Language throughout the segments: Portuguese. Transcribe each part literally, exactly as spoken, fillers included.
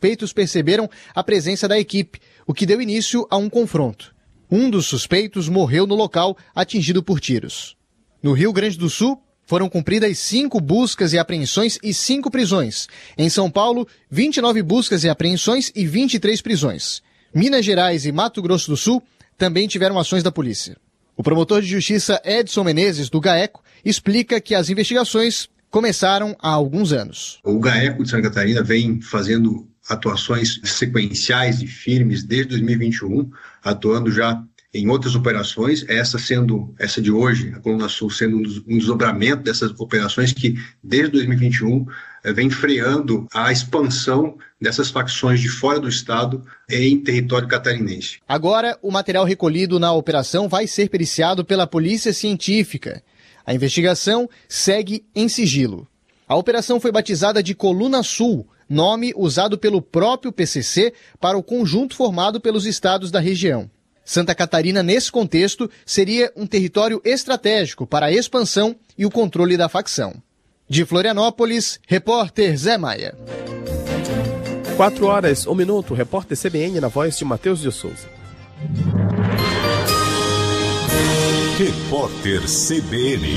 suspeitos perceberam a presença da equipe, o que deu início a um confronto. Um dos suspeitos morreu no local, atingido por tiros. No Rio Grande do Sul, foram cumpridas cinco buscas e apreensões e cinco prisões. Em São Paulo, vinte e nove buscas e apreensões e vinte e três prisões. Minas Gerais e Mato Grosso do Sul também tiveram ações da polícia. O promotor de justiça Edson Menezes, do GAECO, explica que as investigações começaram há alguns anos. O GAECO de Santa Catarina vem fazendo atuações sequenciais e firmes desde dois mil e vinte e um, atuando já em outras operações, essa sendo, essa de hoje, a Coluna Sul, sendo um desdobramento dessas operações que, desde dois mil e vinte e um, vem freando a expansão dessas facções de fora do estado em território catarinense. Agora, o material recolhido na operação vai ser periciado pela Polícia Científica. A investigação segue em sigilo. A operação foi batizada de Coluna Sul, nome usado pelo próprio P C C para o conjunto formado pelos estados da região. Santa Catarina, nesse contexto, seria um território estratégico para a expansão e o controle da facção. De Florianópolis, repórter Zé Maia. Quatro horas, um minuto, repórter C B N na voz de Matheus de Souza. Repórter C B N.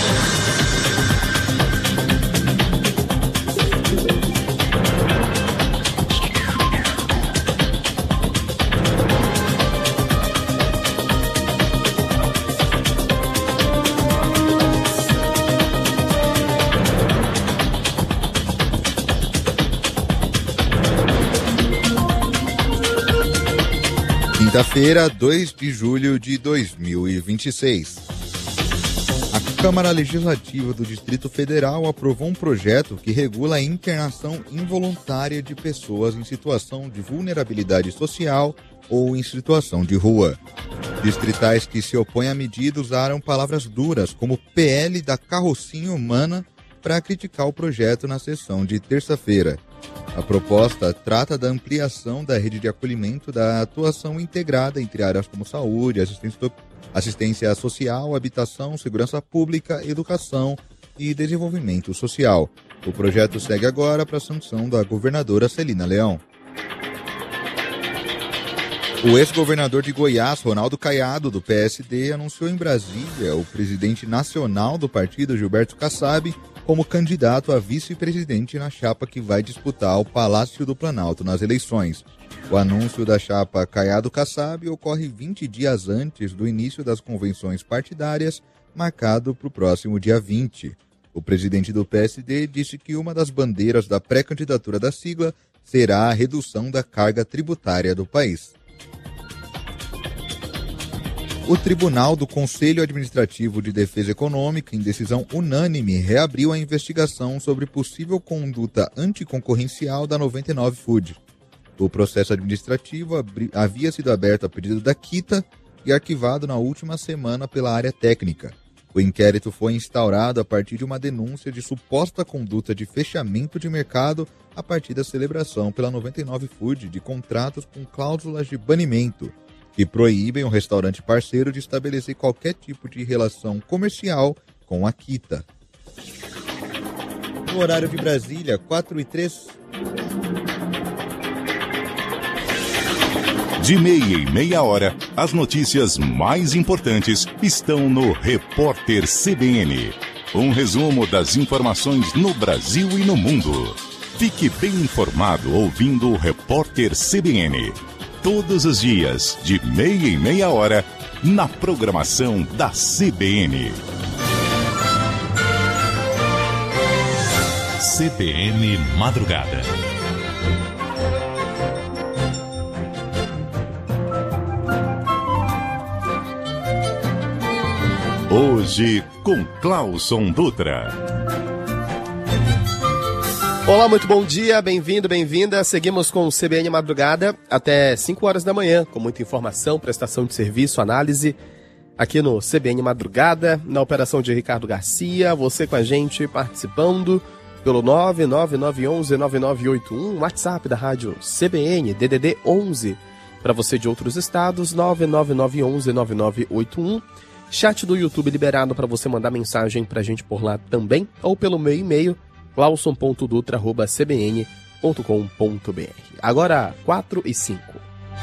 Quinta-feira, dois de julho de dois mil e vinte e seis. A Câmara Legislativa do Distrito Federal aprovou um projeto que regula a internação involuntária de pessoas em situação de vulnerabilidade social ou em situação de rua. Distritais que se opõem à medida usaram palavras duras como P L da carrocinha humana para criticar o projeto na sessão de terça-feira. A proposta trata da ampliação da rede de acolhimento da atuação integrada entre áreas como saúde, assistência social, habitação, segurança pública, educação e desenvolvimento social. O projeto segue agora para a sanção da governadora Celina Leão. O ex-governador de Goiás, Ronaldo Caiado, do P S D, anunciou em Brasília o presidente nacional do partido, Gilberto Kassab, como candidato a vice-presidente na chapa que vai disputar o Palácio do Planalto nas eleições. O anúncio da chapa Caiado-Kassab ocorre vinte dias antes do início das convenções partidárias, marcado para o próximo dia vinte. O presidente do P S D disse que uma das bandeiras da pré-candidatura da sigla será a redução da carga tributária do país. O Tribunal do Conselho Administrativo de Defesa Econômica, em decisão unânime, reabriu a investigação sobre possível conduta anticoncorrencial da noventa e nove Food. O processo administrativo havia sido aberto a pedido da Quita e arquivado na última semana pela área técnica. O inquérito foi instaurado a partir de uma denúncia de suposta conduta de fechamento de mercado a partir da celebração pela noventa e nove Food de contratos com cláusulas de banimento, que proíbem o restaurante parceiro de estabelecer qualquer tipo de relação comercial com a Quita. No horário de Brasília, quatro e três. De meia em meia hora, as notícias mais importantes estão no Repórter C B N. Um resumo das informações no Brasil e no mundo. Fique bem informado ouvindo o Repórter C B N. Todos os dias, de meia em meia hora, na programação da C B N. C B N Madrugada. Hoje, com Clauson Dutra. Olá, muito bom dia, bem-vindo, bem-vinda. Seguimos com o C B N Madrugada até cinco horas da manhã, com muita informação, prestação de serviço, análise, aqui no C B N Madrugada, na operação de Ricardo Garcia, você com a gente participando pelo nove nove nove um um nove nove oito um, WhatsApp da rádio C B N, D D D onze, para você de outros estados, nove nove nove um um nove nove oito um, chat do YouTube liberado para você mandar mensagem para a gente por lá também, ou pelo meu e-mail, clauson ponto dutra arroba c b n ponto com ponto b r. Agora, quatro e cinco.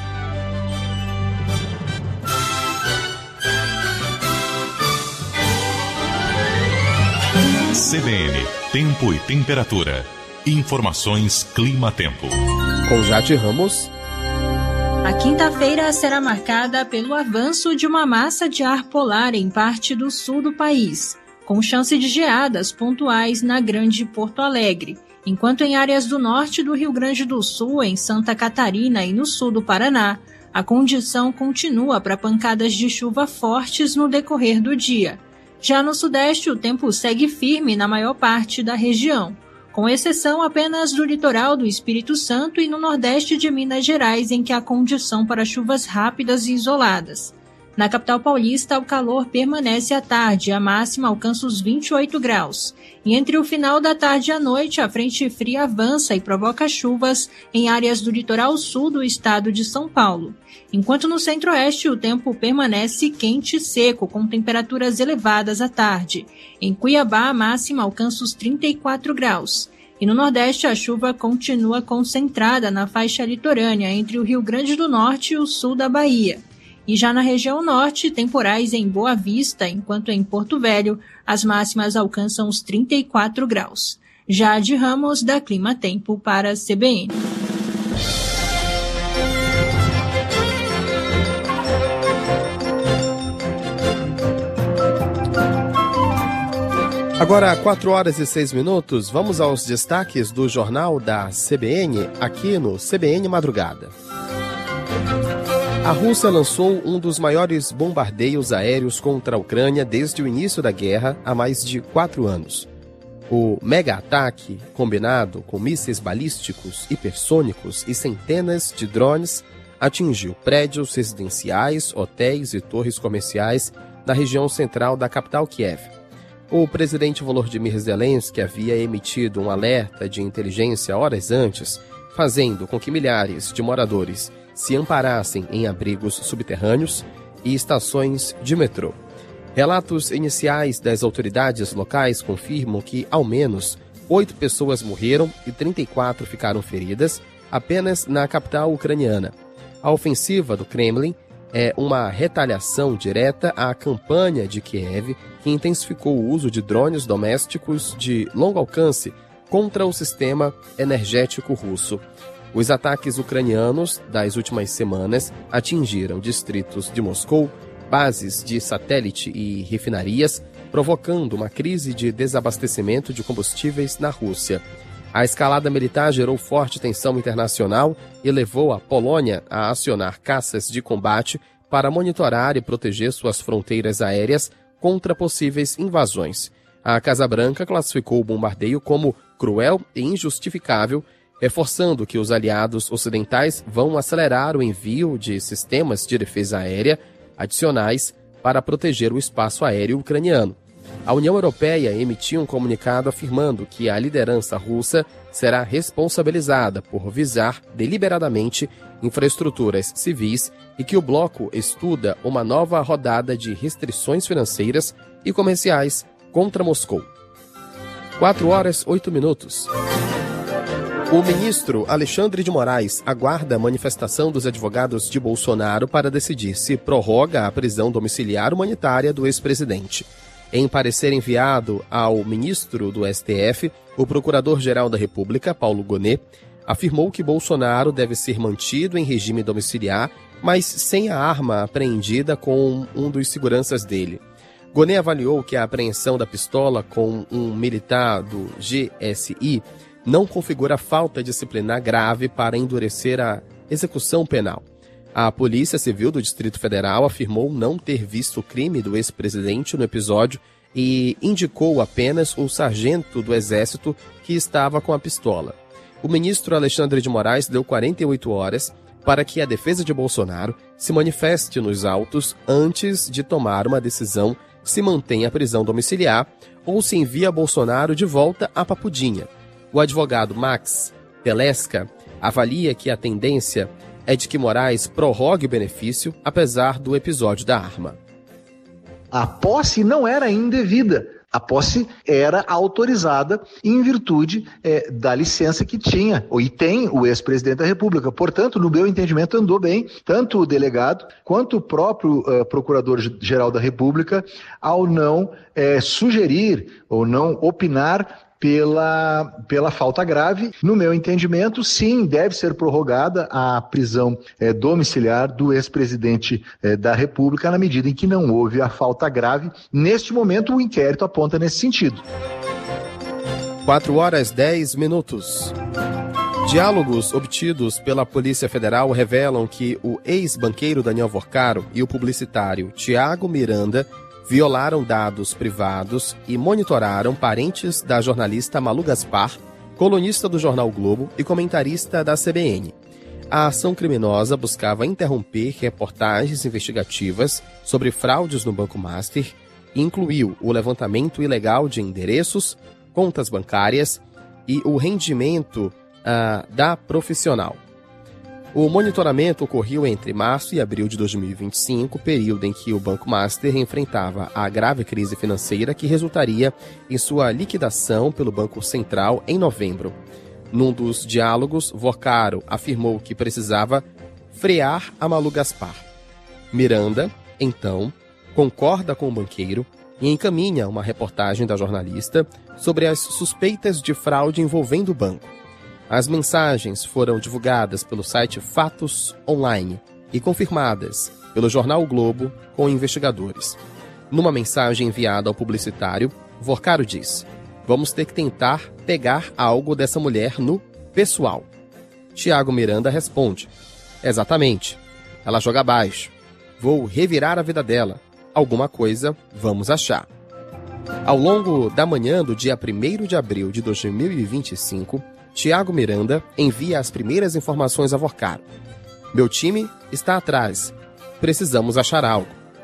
C B N, Tempo e Temperatura. Informações Clima-Tempo. Com Jade Ramos. A quinta-feira será marcada pelo avanço de uma massa de ar polar em parte do sul do país, com chance de geadas pontuais na Grande Porto Alegre, enquanto em áreas do norte do Rio Grande do Sul, em Santa Catarina e no sul do Paraná, a condição continua para pancadas de chuva fortes no decorrer do dia. Já no sudeste, o tempo segue firme na maior parte da região, com exceção apenas do litoral do Espírito Santo e no nordeste de Minas Gerais, em que há condição para chuvas rápidas e isoladas. Na capital paulista, o calor permanece à tarde, a máxima alcança os vinte e oito graus. E entre o final da tarde e a noite, a frente fria avança e provoca chuvas em áreas do litoral sul do estado de São Paulo. Enquanto no centro-oeste, o tempo permanece quente e seco, com temperaturas elevadas à tarde. Em Cuiabá, a máxima alcança os trinta e quatro graus. E no Nordeste, a chuva continua concentrada na faixa litorânea entre o Rio Grande do Norte e o sul da Bahia. E já na região norte, temporais em Boa Vista, enquanto em Porto Velho, as máximas alcançam os trinta e quatro graus. Jade Ramos, da Clima Tempo, para a C B N. Agora, quatro horas e seis minutos, vamos aos destaques do Jornal da C B N, aqui no C B N Madrugada. A Rússia lançou um dos maiores bombardeios aéreos contra a Ucrânia desde o início da guerra, há mais de quatro anos. O mega-ataque, combinado com mísseis balísticos, hipersônicos e centenas de drones, atingiu prédios residenciais, hotéis e torres comerciais na região central da capital Kiev. O presidente Volodymyr Zelensky havia emitido um alerta de inteligência horas antes, fazendo com que milhares de moradores se amparassem em abrigos subterrâneos e estações de metrô. Relatos iniciais das autoridades locais confirmam que, ao menos, oito pessoas morreram e trinta e quatro ficaram feridas apenas na capital ucraniana. A ofensiva do Kremlin é uma retaliação direta à campanha de Kiev, que intensificou o uso de drones domésticos de longo alcance contra o sistema energético russo. Os ataques ucranianos das últimas semanas atingiram distritos de Moscou, bases de satélite e refinarias, provocando uma crise de desabastecimento de combustíveis na Rússia. A escalada militar gerou forte tensão internacional e levou a Polônia a acionar caças de combate para monitorar e proteger suas fronteiras aéreas contra possíveis invasões. A Casa Branca classificou o bombardeio como cruel e injustificável, reforçando que os aliados ocidentais vão acelerar o envio de sistemas de defesa aérea adicionais para proteger o espaço aéreo ucraniano. A União Europeia emitiu um comunicado afirmando que a liderança russa será responsabilizada por visar deliberadamente infraestruturas civis e que o bloco estuda uma nova rodada de restrições financeiras e comerciais contra Moscou. quatro horas, oito minutos. O ministro Alexandre de Moraes aguarda a manifestação dos advogados de Bolsonaro para decidir se prorroga a prisão domiciliar humanitária do ex-presidente. Em parecer enviado ao ministro do S T F, o Procurador-Geral da República, Paulo Gonet, afirmou que Bolsonaro deve ser mantido em regime domiciliar, mas sem a arma apreendida com um dos seguranças dele. Gonet avaliou que a apreensão da pistola com um militar do G S I não configura falta disciplinar grave para endurecer a execução penal. A Polícia Civil do Distrito Federal afirmou não ter visto o crime do ex-presidente no episódio e indicou apenas o sargento do Exército que estava com a pistola. O ministro Alexandre de Moraes deu quarenta e oito horas para que a defesa de Bolsonaro se manifeste nos autos antes de tomar uma decisão se mantém a prisão domiciliar ou se envia Bolsonaro de volta à Papudinha. O advogado Max Telesca avalia que a tendência é de que Moraes prorrogue o benefício, apesar do episódio da arma. A posse não era indevida. A posse era autorizada em virtude é, da licença que tinha, ou e tem o ex-presidente da República. Portanto, no meu entendimento, andou bem, tanto o delegado quanto o próprio uh, Procurador-Geral da República, ao não é, sugerir ou não opinar Pela, pela falta grave. No meu entendimento, sim, deve ser prorrogada a prisão é, domiciliar do ex-presidente é, da República na medida em que não houve a falta grave. Neste momento, o inquérito aponta nesse sentido. quatro horas e dez minutos. Diálogos obtidos pela Polícia Federal revelam que o ex-banqueiro Daniel Vorcaro e o publicitário Tiago Miranda violaram dados privados e monitoraram parentes da jornalista Malu Gaspar, colunista do jornal Globo e comentarista da C B N. A ação criminosa buscava interromper reportagens investigativas sobre fraudes no Banco Master e incluiu o levantamento ilegal de endereços, contas bancárias e o rendimento uh, da profissional. O monitoramento ocorreu entre março e abril de dois mil e vinte e cinco, período em que o Banco Master enfrentava a grave crise financeira que resultaria em sua liquidação pelo Banco Central em novembro. Num dos diálogos, Vorcaro afirmou que precisava frear a Malu Gaspar. Miranda, então, concorda com o banqueiro e encaminha uma reportagem da jornalista sobre as suspeitas de fraude envolvendo o banco. As mensagens foram divulgadas pelo site Fatos Online e confirmadas pelo jornal o Globo com investigadores. Numa mensagem enviada ao publicitário, Vorcaro diz: "Vamos ter que tentar pegar algo dessa mulher no pessoal." Tiago Miranda responde: "Exatamente. Ela joga baixo. Vou revirar a vida dela. Alguma coisa vamos achar." Ao longo da manhã do dia primeiro de abril de dois mil e vinte e cinco, Tiago Miranda envia as primeiras informações a Vorcaro. "Meu time está atrás. Precisamos achar algo.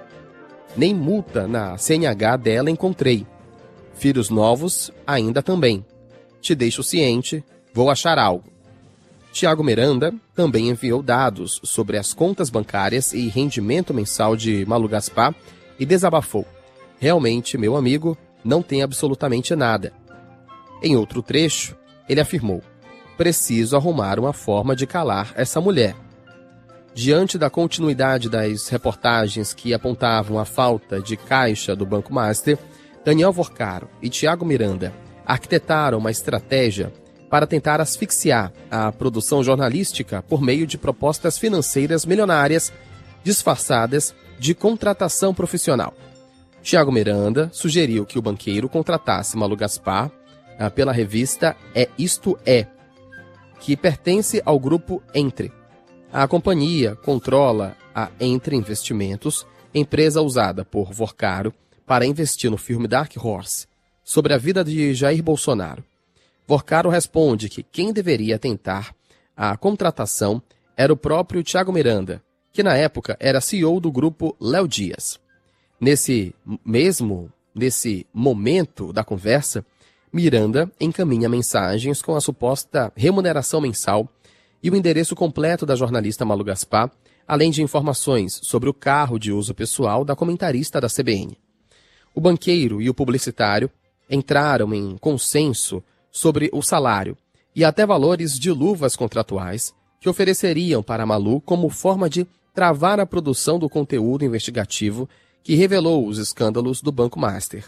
Nem multa na C N H dela encontrei. Filhos novos ainda também. Te deixo ciente, vou achar algo." Tiago Miranda também enviou dados sobre as contas bancárias e rendimento mensal de Malu Gaspar e desabafou: "Realmente, meu amigo, não tem absolutamente nada." Em outro trecho, ele afirmou: "Preciso arrumar uma forma de calar essa mulher." Diante da continuidade das reportagens que apontavam a falta de caixa do Banco Master, Daniel Vorcaro e Tiago Miranda arquitetaram uma estratégia para tentar asfixiar a produção jornalística por meio de propostas financeiras milionárias disfarçadas de contratação profissional. Tiago Miranda sugeriu que o banqueiro contratasse Malu Gaspar pela revista É Isto É, que pertence ao grupo Entre. A companhia controla a Entre Investimentos, empresa usada por Vorcaro para investir no filme Dark Horse, sobre a vida de Jair Bolsonaro. Vorcaro responde que quem deveria tentar a contratação era o próprio Tiago Miranda, que na época era C E O do grupo Léo Dias. Nesse mesmo, nesse momento da conversa, Miranda encaminha mensagens com a suposta remuneração mensal e o endereço completo da jornalista Malu Gaspar, além de informações sobre o carro de uso pessoal da comentarista da C B N. O banqueiro e o publicitário entraram em consenso sobre o salário e até valores de luvas contratuais que ofereceriam para Malu como forma de travar a produção do conteúdo investigativo que revelou os escândalos do Banco Master.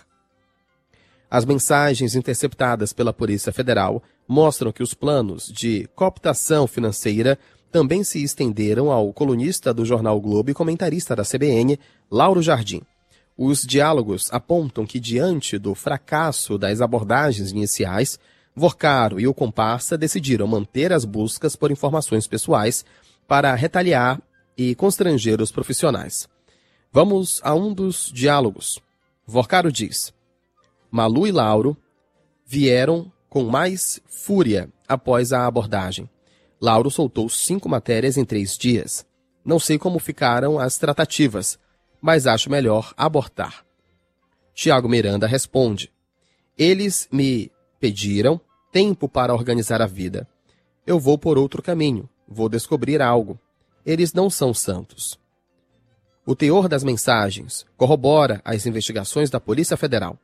As mensagens interceptadas pela Polícia Federal mostram que os planos de cooptação financeira também se estenderam ao colunista do jornal Globo e comentarista da C B N, Lauro Jardim. Os diálogos apontam que, diante do fracasso das abordagens iniciais, Vorcaro e o comparsa decidiram manter as buscas por informações pessoais para retaliar e constranger os profissionais. Vamos a um dos diálogos. Vorcaro diz: "Malu e Lauro vieram com mais fúria após a abordagem. Lauro soltou cinco matérias em três dias. Não sei como ficaram as tratativas, mas acho melhor abortar." Tiago Miranda responde: "Eles me pediram tempo para organizar a vida. Eu vou por outro caminho, vou descobrir algo. Eles não são santos." O teor das mensagens corrobora as investigações da Polícia Federal.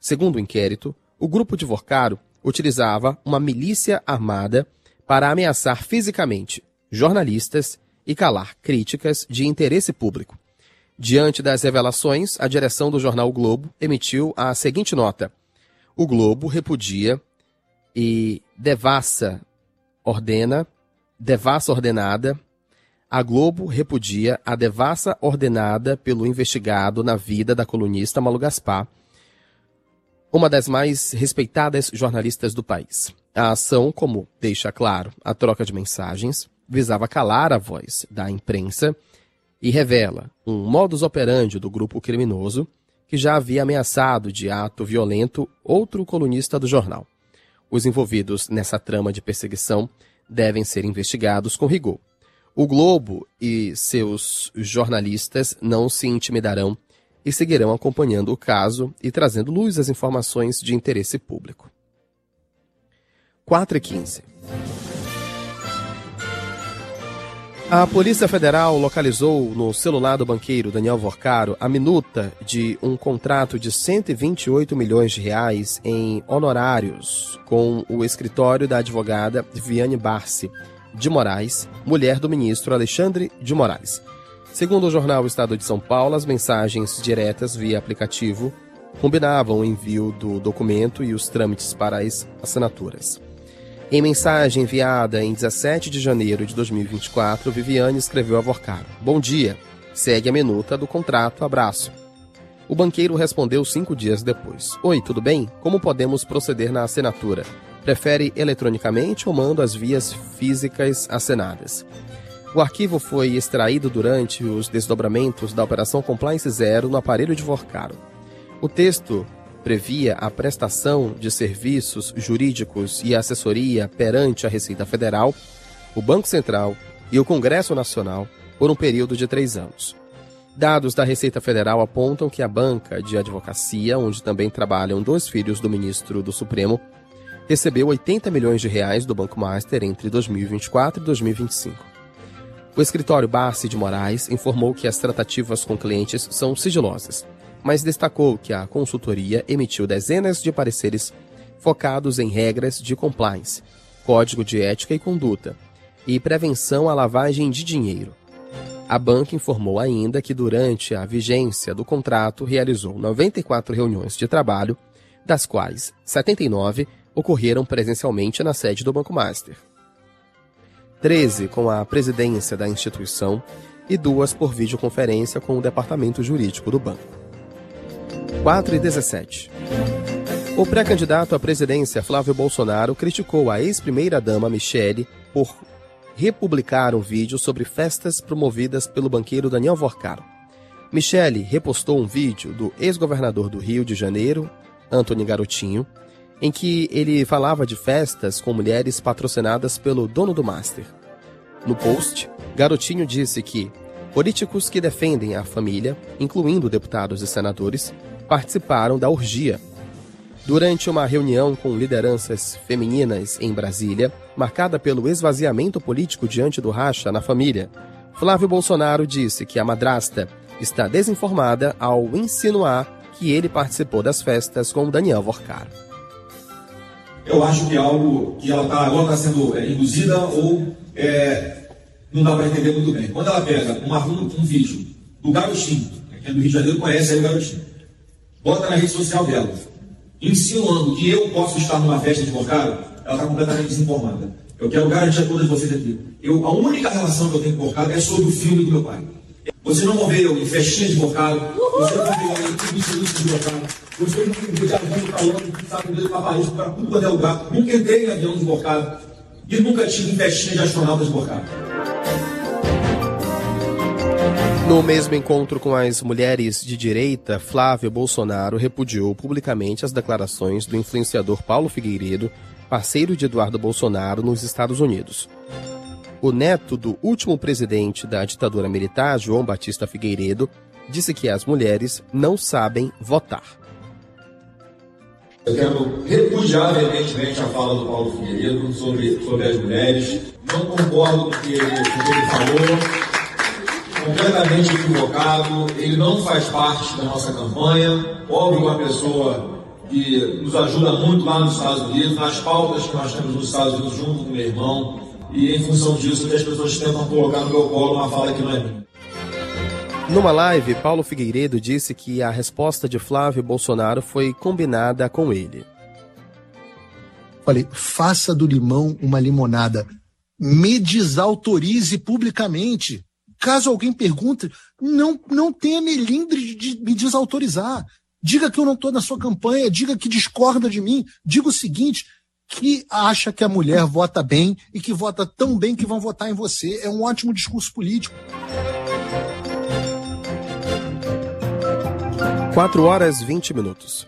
Segundo o inquérito, o grupo de Vorcaro utilizava uma milícia armada para ameaçar fisicamente jornalistas e calar críticas de interesse público. Diante das revelações, a direção do jornal o Globo emitiu a seguinte nota: o Globo repudia e devassa ordena, devassa ordenada, a Globo repudia a devassa ordenada pelo investigado na vida da colunista Malu Gaspar, uma das mais respeitadas jornalistas do país. A ação, como deixa claro a troca de mensagens, visava calar a voz da imprensa e revela um modus operandi do grupo criminoso que já havia ameaçado de ato violento outro colunista do jornal. Os envolvidos nessa trama de perseguição devem ser investigados com rigor. O Globo e seus jornalistas não se intimidarão e seguirão acompanhando o caso e trazendo luz às informações de interesse público. quatro e quinze. A Polícia Federal localizou no celular do banqueiro Daniel Vorcaro a minuta de um contrato de cento e vinte e oito milhões de reais em honorários com o escritório da advogada Viviane Barsi de Moraes, mulher do ministro Alexandre de Moraes. Segundo o jornal Estado de São Paulo, as mensagens diretas via aplicativo combinavam o envio do documento e os trâmites para as assinaturas. Em mensagem enviada em dezessete de janeiro de dois mil e vinte e quatro, Viviane escreveu a Vorcaro: bom dia, segue a minuta do contrato, abraço. O banqueiro respondeu cinco dias depois: oi, tudo bem? Como podemos proceder na assinatura? Prefere eletronicamente ou mando as vias físicas assinadas? O arquivo foi extraído durante os desdobramentos da Operação Compliance Zero no aparelho de Vorcaro. O texto previa a prestação de serviços jurídicos e assessoria perante a Receita Federal, o Banco Central e o Congresso Nacional por um período de três anos. Dados da Receita Federal apontam que a banca de advocacia, onde também trabalham dois filhos do ministro do Supremo, recebeu oitenta milhões de reais do Banco Master entre dois mil e vinte e quatro e dois mil e vinte e cinco. O escritório Barsi de Moraes informou que as tratativas com clientes são sigilosas, mas destacou que a consultoria emitiu dezenas de pareceres focados em regras de compliance, código de ética e conduta e prevenção à lavagem de dinheiro. A banca informou ainda que durante a vigência do contrato realizou noventa e quatro reuniões de trabalho, das quais setenta e nove ocorreram presencialmente na sede do Banco Master, treze com a presidência da instituição e duas por videoconferência com o departamento jurídico do banco. quatro e dezessete. O pré-candidato à presidência Flávio Bolsonaro criticou a ex-primeira-dama Michele por republicar um vídeo sobre festas promovidas pelo banqueiro Daniel Vorcaro. Michele repostou um vídeo do ex-governador do Rio de Janeiro, Antony Garotinho, em que ele falava de festas com mulheres patrocinadas pelo dono do Master. No post, Garotinho disse que políticos que defendem a família, incluindo deputados e senadores, participaram da orgia. Durante uma reunião com lideranças femininas em Brasília, marcada pelo esvaziamento político diante do racha na família, Flávio Bolsonaro disse que a madrasta está desinformada ao insinuar que ele participou das festas com Daniel Vorcaro. Eu acho que é algo que ela está agora tá sendo é, induzida ou é, não dá para entender muito bem. Quando ela pega uma, um, um vídeo do Garotinho, que é do Rio de Janeiro, conhece aí o Garotinho, bota na rede social dela, insinuando que eu posso estar numa festa de Vorcaro, ela está completamente desinformada. Eu quero garantir a todos vocês aqui. Eu, a única relação que eu tenho com Vorcaro é sobre o filme do meu pai. Vocês não vão ver eu em festinha de Vorcaro, vocês não vão ver eu em tudo de Vorcaro, vocês não vão ver eu para longe, que sabe, dele para Paris, para tudo quanto é lugar. Nunca entrei em avião de Vorcaro e nunca tive em festinha de astronautas de Vorcaro. No mesmo encontro com as mulheres de direita, Flávio Bolsonaro repudiou publicamente as declarações do influenciador Paulo Figueiredo, parceiro de Eduardo Bolsonaro nos Estados Unidos. O neto do último presidente da ditadura militar, João Batista Figueiredo, disse que as mulheres não sabem votar. Eu quero repudiar veementemente a fala do Paulo Figueiredo sobre, sobre as mulheres. Não concordo com o que ele, com o que ele falou. Completamente equivocado, ele não faz parte da nossa campanha. Óbvio, uma pessoa que nos ajuda muito lá nos Estados Unidos, nas pautas que nós temos nos Estados Unidos junto com o meu irmão, e em função disso que as pessoas tentam colocar no meu colo uma fala que não é minha. Numa live, Paulo Figueiredo disse que a resposta de Flávio Bolsonaro foi combinada com ele. Falei, faça do limão uma limonada. Me desautorize publicamente. Caso alguém pergunte, não, não tenha melindre de me desautorizar. Diga que eu não estou na sua campanha, diga que discorda de mim. Diga o seguinte, que acha que a mulher vota bem e que vota tão bem que vão votar em você. É um ótimo discurso político. quatro horas e vinte minutos.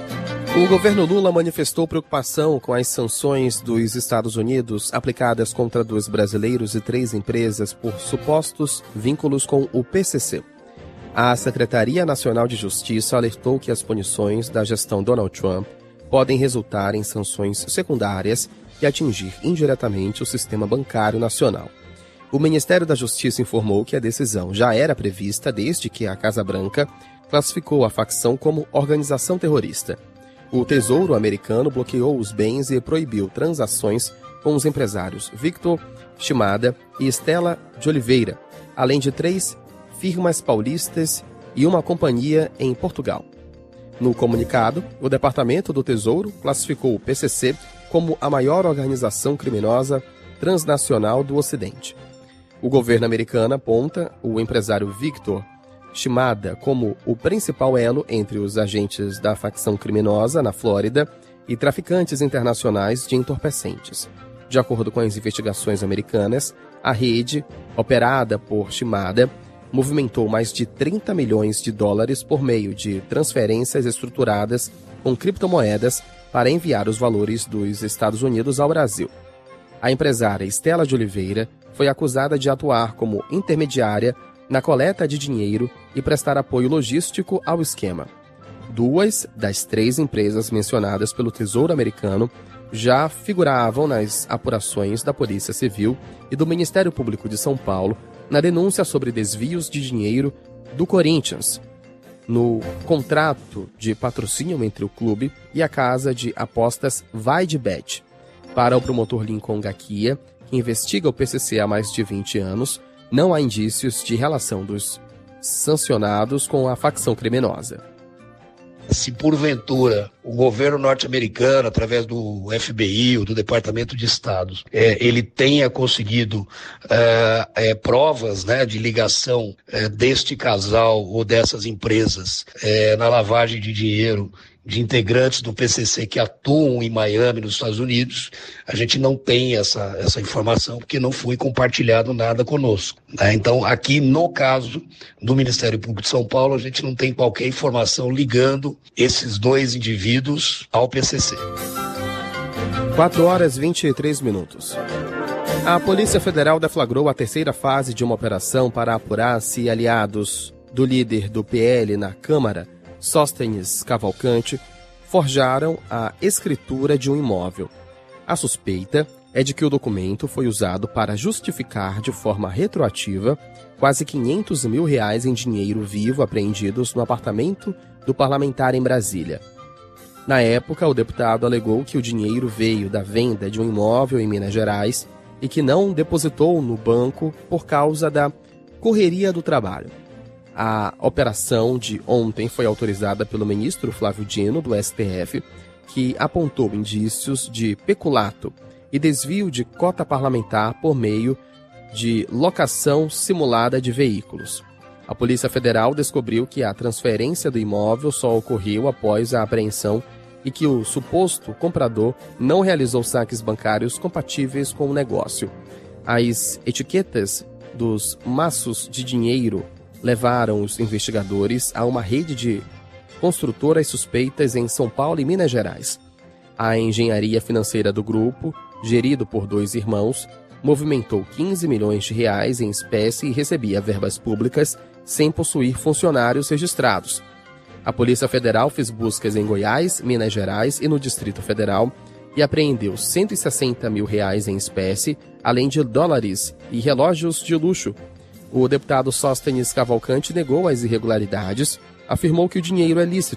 O governo Lula manifestou preocupação com as sanções dos Estados Unidos aplicadas contra dois brasileiros e três empresas por supostos vínculos com o P C C. A Secretaria Nacional de Justiça alertou que as punições da gestão Donald Trump podem resultar em sanções secundárias e atingir indiretamente o sistema bancário nacional. O Ministério da Justiça informou que a decisão já era prevista desde que a Casa Branca classificou a facção como organização terrorista. O Tesouro americano bloqueou os bens e proibiu transações com os empresários Victor Shimada e Estela de Oliveira, além de três firmas paulistas e uma companhia em Portugal. No comunicado, o Departamento do Tesouro classificou o P C C como a maior organização criminosa transnacional do Ocidente. O governo americano aponta o empresário Victor Shimada como o principal elo entre os agentes da facção criminosa na Flórida e traficantes internacionais de entorpecentes. De acordo com as investigações americanas, a rede, operada por Shimada, movimentou mais de trinta milhões de dólares por meio de transferências estruturadas com criptomoedas para enviar os valores dos Estados Unidos ao Brasil. A empresária Estela de Oliveira foi acusada de atuar como intermediária na coleta de dinheiro e prestar apoio logístico ao esquema. Duas das três empresas mencionadas pelo Tesouro americano já figuravam nas apurações da Polícia Civil e do Ministério Público de São Paulo na denúncia sobre desvios de dinheiro do Corinthians, no contrato de patrocínio entre o clube e a casa de apostas Vai de Bet. Para o promotor Lincoln Gaquia, que investiga o P C C há mais de vinte anos, não há indícios de relação dos sancionados com a facção criminosa. Se porventura o governo norte-americano, através do F B I, ou do Departamento de Estado, é, ele tenha conseguido é, é, provas, né, de ligação é, deste casal ou dessas empresas é, na lavagem de dinheiro de integrantes do P C C que atuam em Miami, nos Estados Unidos, a gente não tem essa, essa informação porque não foi compartilhado nada conosco, né? Então, aqui no caso do Ministério Público de São Paulo, a gente não tem qualquer informação ligando esses dois indivíduos ao P C C. quatro horas e vinte e três minutos. A Polícia Federal deflagrou a terceira fase de uma operação para apurar se aliados do líder do P L na Câmara, Sóstenes Cavalcante, forjaram a escritura de um imóvel. A suspeita é de que o documento foi usado para justificar de forma retroativa quase quinhentos mil reais em dinheiro vivo apreendidos no apartamento do parlamentar em Brasília. Na época, o deputado alegou que o dinheiro veio da venda de um imóvel em Minas Gerais e que não depositou no banco por causa da correria do trabalho. A operação de ontem foi autorizada pelo ministro Flávio Dino, do S T F, que apontou indícios de peculato e desvio de cota parlamentar por meio de locação simulada de veículos. A Polícia Federal descobriu que a transferência do imóvel só ocorreu após a apreensão e que o suposto comprador não realizou saques bancários compatíveis com o negócio. As etiquetas dos maços de dinheiro levaram os investigadores a uma rede de construtoras suspeitas em São Paulo e Minas Gerais. A engenharia financeira do grupo, gerido por dois irmãos, movimentou quinze milhões de reais em espécie e recebia verbas públicas sem possuir funcionários registrados. A Polícia Federal fez buscas em Goiás, Minas Gerais e no Distrito Federal e apreendeu cento e sessenta mil reais em espécie, além de dólares e relógios de luxo. O deputado Sóstenes Cavalcante negou as irregularidades, afirmou que o dinheiro é lícito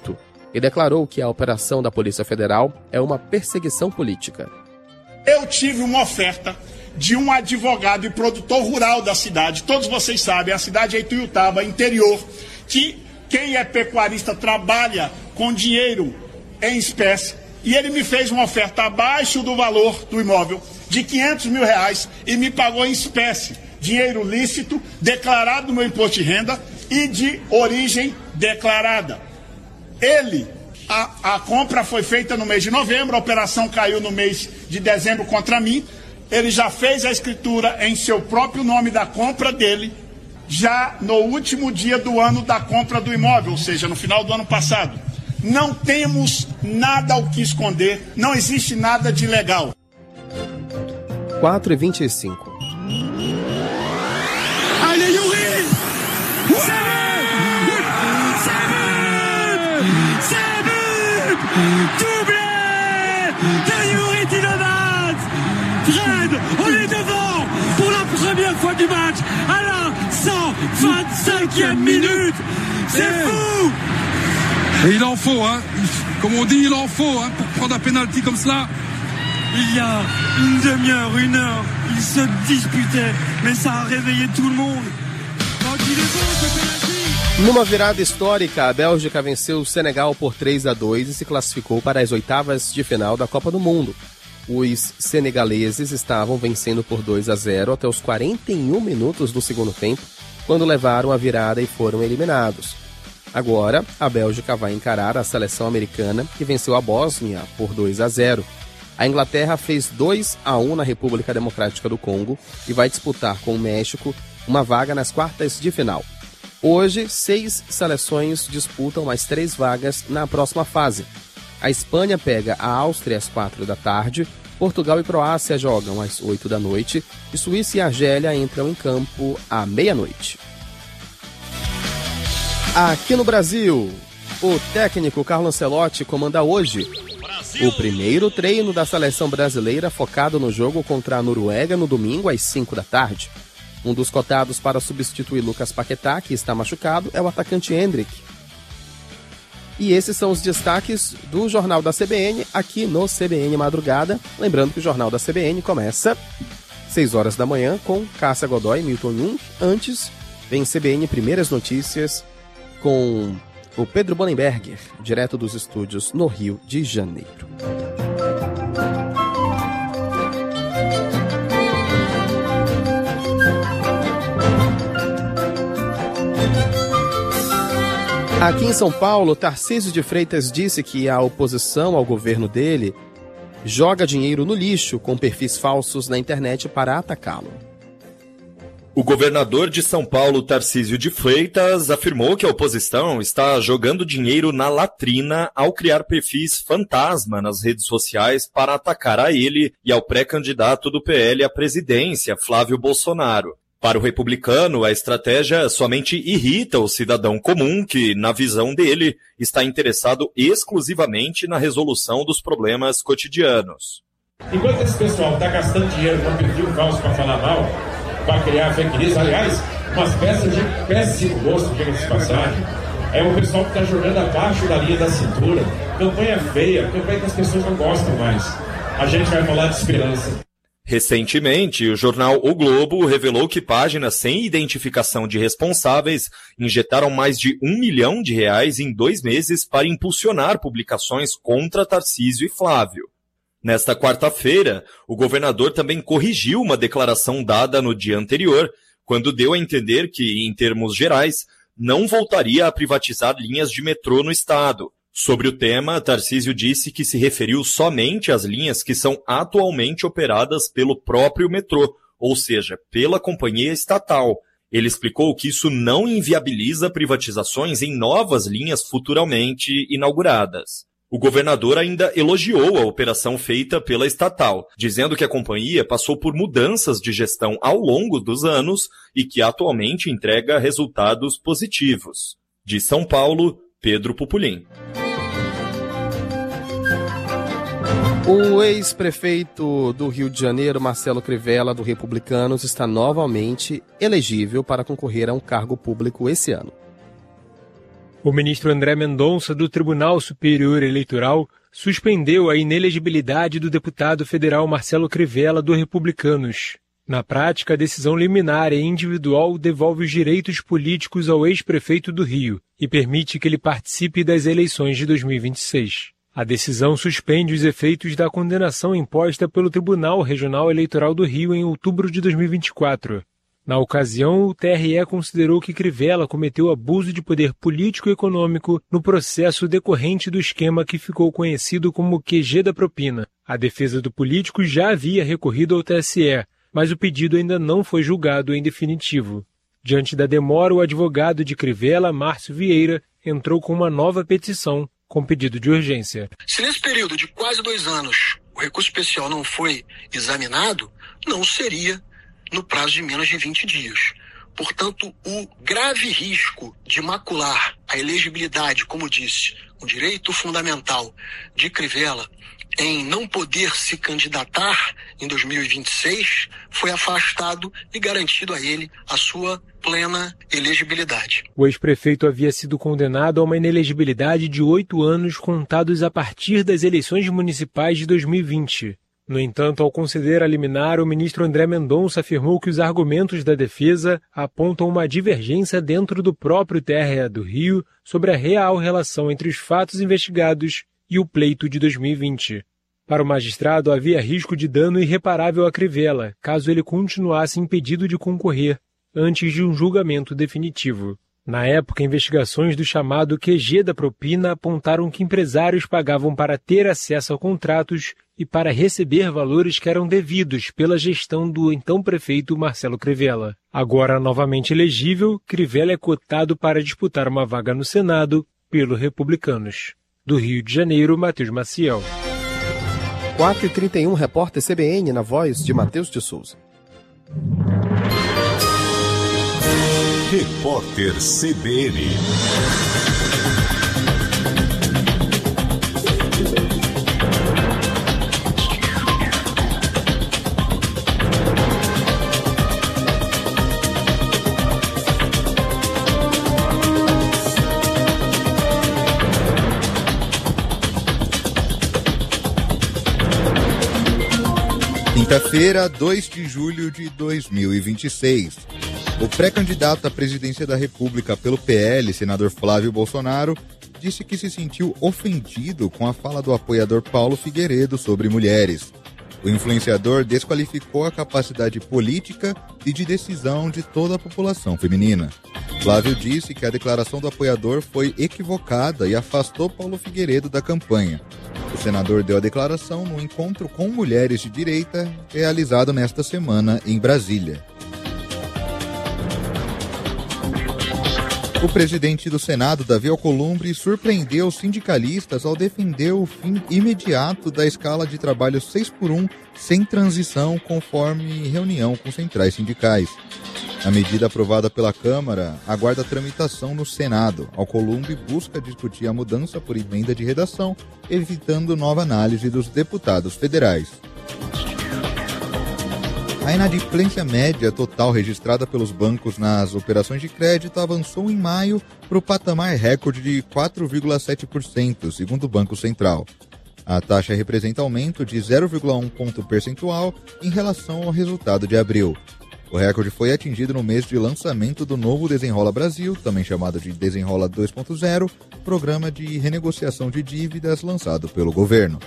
e declarou que a operação da Polícia Federal é uma perseguição política. Eu tive uma oferta de um advogado e produtor rural da cidade, todos vocês sabem, a cidade é Ituiutaba, interior, que quem é pecuarista trabalha com dinheiro em espécie, e ele me fez uma oferta abaixo do valor do imóvel, de quinhentos mil reais, e me pagou em espécie, dinheiro lícito, declarado no meu imposto de renda e de origem declarada. Ele, a, a compra foi feita no mês de novembro, a operação caiu no mês de dezembro contra mim, ele já fez a escritura em seu próprio nome da compra dele, já no último dia do ano da compra do imóvel, ou seja, no final do ano passado. Não temos nada o que esconder, não existe nada de ilegal. quatro e vinte e cinco. Allez, Yuri! C'est but! Doublé de Yuri Tillmans! Fred, on est devant pour la première fois du match à la cent vingt-cinquième minute! C'est fou! Et il en faut, hein. Comme on dit, il en faut, hein, pour prendre un penalty comme cela. Il y a une demi-heure, une heure, ils se disputaient, mais ça a réveillé tout le monde. Quand il est bon, ce penalty. Numa virada histórica, a Bélgica venceu o Senegal por três a dois e se classificou para as oitavas de final da Copa do Mundo. Os senegaleses estavam vencendo por dois a zero até os quarenta e um minutos do segundo tempo, quando levaram a virada e foram eliminados. Agora, a Bélgica vai encarar a seleção americana, que venceu a Bósnia por dois a zero. A Inglaterra fez dois a um na República Democrática do Congo e vai disputar com o México uma vaga nas quartas de final. Hoje, seis seleções disputam mais três vagas na próxima fase. A Espanha pega a Áustria às quatro da tarde, Portugal e Croácia jogam às oito da noite e Suíça e Argélia entram em campo à meia-noite. Aqui no Brasil, o técnico Carlo Ancelotti comanda hoje o primeiro treino da seleção brasileira focado no jogo contra a Noruega no domingo às cinco da tarde. Um dos cotados para substituir Lucas Paquetá, que está machucado, é o atacante Endrick. E esses são os destaques do Jornal da C B N aqui no C B N Madrugada. Lembrando que o Jornal da C B N começa às seis horas da manhã com Cássia Godoy e Milton Jung. Antes, vem C B N Primeiras Notícias com o Pedro Bonenberger, direto dos estúdios no Rio de Janeiro. Aqui em São Paulo, Tarcísio de Freitas disse que a oposição ao governo dele joga dinheiro no lixo com perfis falsos na internet para atacá-lo. O governador de São Paulo, Tarcísio de Freitas, afirmou que a oposição está jogando dinheiro na latrina ao criar perfis fantasma nas redes sociais para atacar a ele e ao pré-candidato do P L à presidência, Flávio Bolsonaro. Para o republicano, a estratégia somente irrita o cidadão comum que, na visão dele, está interessado exclusivamente na resolução dos problemas cotidianos. Enquanto esse pessoal está gastando dinheiro com perfil falso para falar mal, para criar fake news, aliás, umas peças de péssimo gosto, diga-se de passagem, é o pessoal que está jogando abaixo da linha da cintura, campanha feia, campanha que as pessoas não gostam mais. A gente vai falar de esperança. Recentemente, o jornal O Globo revelou que páginas sem identificação de responsáveis injetaram mais de um milhão de reais em dois meses para impulsionar publicações contra Tarcísio e Flávio. Nesta quarta-feira, o governador também corrigiu uma declaração dada no dia anterior, quando deu a entender que, em termos gerais, não voltaria a privatizar linhas de metrô no estado. Sobre o tema, Tarcísio disse que se referiu somente às linhas que são atualmente operadas pelo próprio metrô, ou seja, pela companhia estatal. Ele explicou que isso não inviabiliza privatizações em novas linhas futuramente inauguradas. O governador ainda elogiou a operação feita pela estatal, dizendo que a companhia passou por mudanças de gestão ao longo dos anos e que atualmente entrega resultados positivos. De São Paulo, Pedro Pupulim. O ex-prefeito do Rio de Janeiro, Marcelo Crivella, do Republicanos, está novamente elegível para concorrer a um cargo público esse ano. O ministro André Mendonça, do Tribunal Superior Eleitoral, suspendeu a inelegibilidade do deputado federal Marcelo Crivella, do Republicanos. Na prática, a decisão liminar e individual devolve os direitos políticos ao ex-prefeito do Rio e permite que ele participe das eleições de dois mil e vinte e seis. A decisão suspende os efeitos da condenação imposta pelo Tribunal Regional Eleitoral do Rio em outubro de dois mil e vinte e quatro. Na ocasião, o T R E considerou que Crivella cometeu abuso de poder político e econômico no processo decorrente do esquema que ficou conhecido como Q G da propina. A defesa do político já havia recorrido ao T S E, mas o pedido ainda não foi julgado em definitivo. Diante da demora, o advogado de Crivella, Márcio Vieira, entrou com uma nova petição com pedido de urgência. Se nesse período de quase dois anos o recurso especial não foi examinado, não seria no prazo de menos de vinte dias. Portanto, o grave risco de macular a elegibilidade, como disse, o direito fundamental de Crivella em não poder se candidatar em dois mil e vinte e seis, foi afastado e garantido a ele a sua plena elegibilidade. O ex-prefeito havia sido condenado a uma inelegibilidade de oito anos contados a partir das eleições municipais de dois mil e vinte. No entanto, ao conceder a liminar, o ministro André Mendonça afirmou que os argumentos da defesa apontam uma divergência dentro do próprio T R E do Rio sobre a real relação entre os fatos investigados e o pleito de dois mil e vinte. Para o magistrado, havia risco de dano irreparável a Crivella, caso ele continuasse impedido de concorrer, antes de um julgamento definitivo. Na época, investigações do chamado Q G da propina apontaram que empresários pagavam para ter acesso a contratos e para receber valores que eram devidos pela gestão do então prefeito Marcelo Crivella. Agora novamente elegível, Crivella é cotado para disputar uma vaga no Senado pelo Republicanos. Do Rio de Janeiro, Matheus Maciel. quatro e trinta e um, repórter C B N, na voz de Matheus de Souza. Repórter C B N. Quinta-feira, dois de julho de dois mil e vinte e seis. O pré-candidato à presidência da República pelo P L, senador Flávio Bolsonaro, disse que se sentiu ofendido com a fala do apoiador Paulo Figueiredo sobre mulheres. O influenciador desqualificou a capacidade política e de decisão de toda a população feminina. Flávio disse que a declaração do apoiador foi equivocada e afastou Paulo Figueiredo da campanha. O senador deu a declaração no encontro com mulheres de direita realizado nesta semana em Brasília. O presidente do Senado, Davi Alcolumbre, surpreendeu os sindicalistas ao defender o fim imediato da escala de trabalho seis por um sem transição, conforme reunião com centrais sindicais. A medida aprovada pela Câmara aguarda tramitação no Senado. Alcolumbre busca discutir a mudança por emenda de redação, evitando nova análise dos deputados federais. A inadimplência média total registrada pelos bancos nas operações de crédito avançou em maio para o patamar recorde de quatro vírgula sete por cento, segundo o Banco Central. A taxa representa aumento de zero vírgula um ponto percentual em relação ao resultado de abril. O recorde foi atingido no mês de lançamento do novo Desenrola Brasil, também chamado de Desenrola dois ponto zero, programa de renegociação de dívidas lançado pelo governo.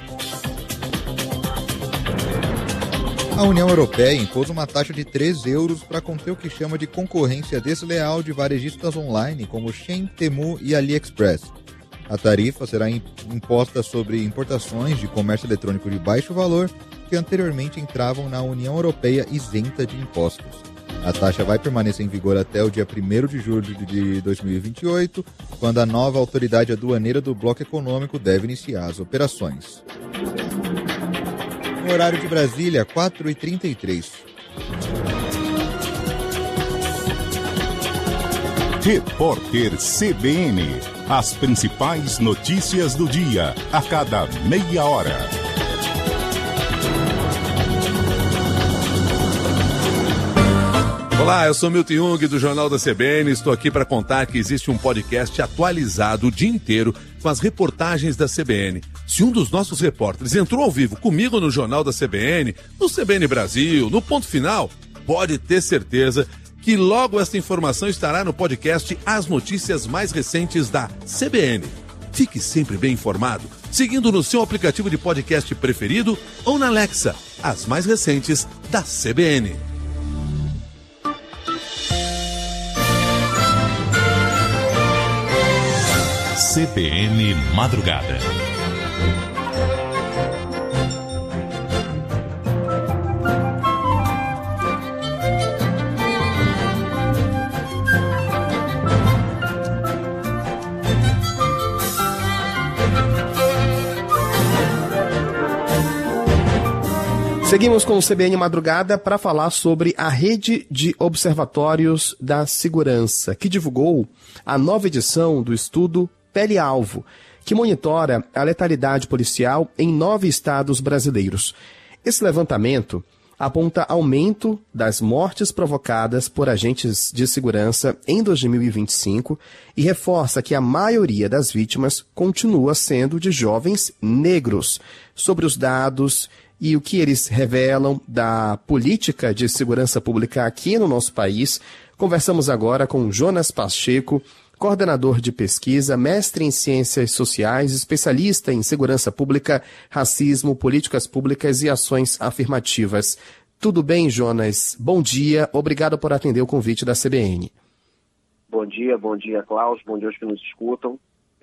A União Europeia impôs uma taxa de três euros para conter o que chama de concorrência desleal de varejistas online como Shein, Temu e AliExpress. A tarifa será imposta sobre importações de comércio eletrônico de baixo valor que anteriormente entravam na União Europeia isenta de impostos. A taxa vai permanecer em vigor até o dia primeiro de julho de dois mil e vinte e oito, quando a nova autoridade aduaneira do bloco econômico deve iniciar as operações. No horário de Brasília, quatro e trinta e três. Repórter C B N. As principais notícias do dia, a cada meia hora. Olá, eu sou Milton Jung do Jornal da C B N. Estou aqui para contar que existe um podcast atualizado o dia inteiro com as reportagens da C B N. Se um dos nossos repórteres entrou ao vivo comigo no Jornal da C B N, no C B N Brasil, no Ponto Final, pode ter certeza que logo esta informação estará no podcast As Notícias Mais Recentes da C B N. Fique sempre bem informado, seguindo no seu aplicativo de podcast preferido ou na Alexa, as mais recentes da C B N. C B N Madrugada. Seguimos com o C B N Madrugada para falar sobre a Rede de Observatórios da Segurança, que divulgou a nova edição do estudo Pele-Alvo, que monitora a letalidade policial em nove estados brasileiros. Esse levantamento aponta aumento das mortes provocadas por agentes de segurança em dois mil e vinte e cinco e reforça que a maioria das vítimas continua sendo de jovens negros. Sobre os dados e o que eles revelam da política de segurança pública aqui no nosso país, conversamos agora com Jonas Pacheco, coordenador de pesquisa, mestre em ciências sociais, especialista em segurança pública, racismo, políticas públicas e ações afirmativas. Tudo bem, Jonas? Bom dia, obrigado por atender o convite da C B N. Bom dia, bom dia, Klaus, bom dia aos que nos escutam.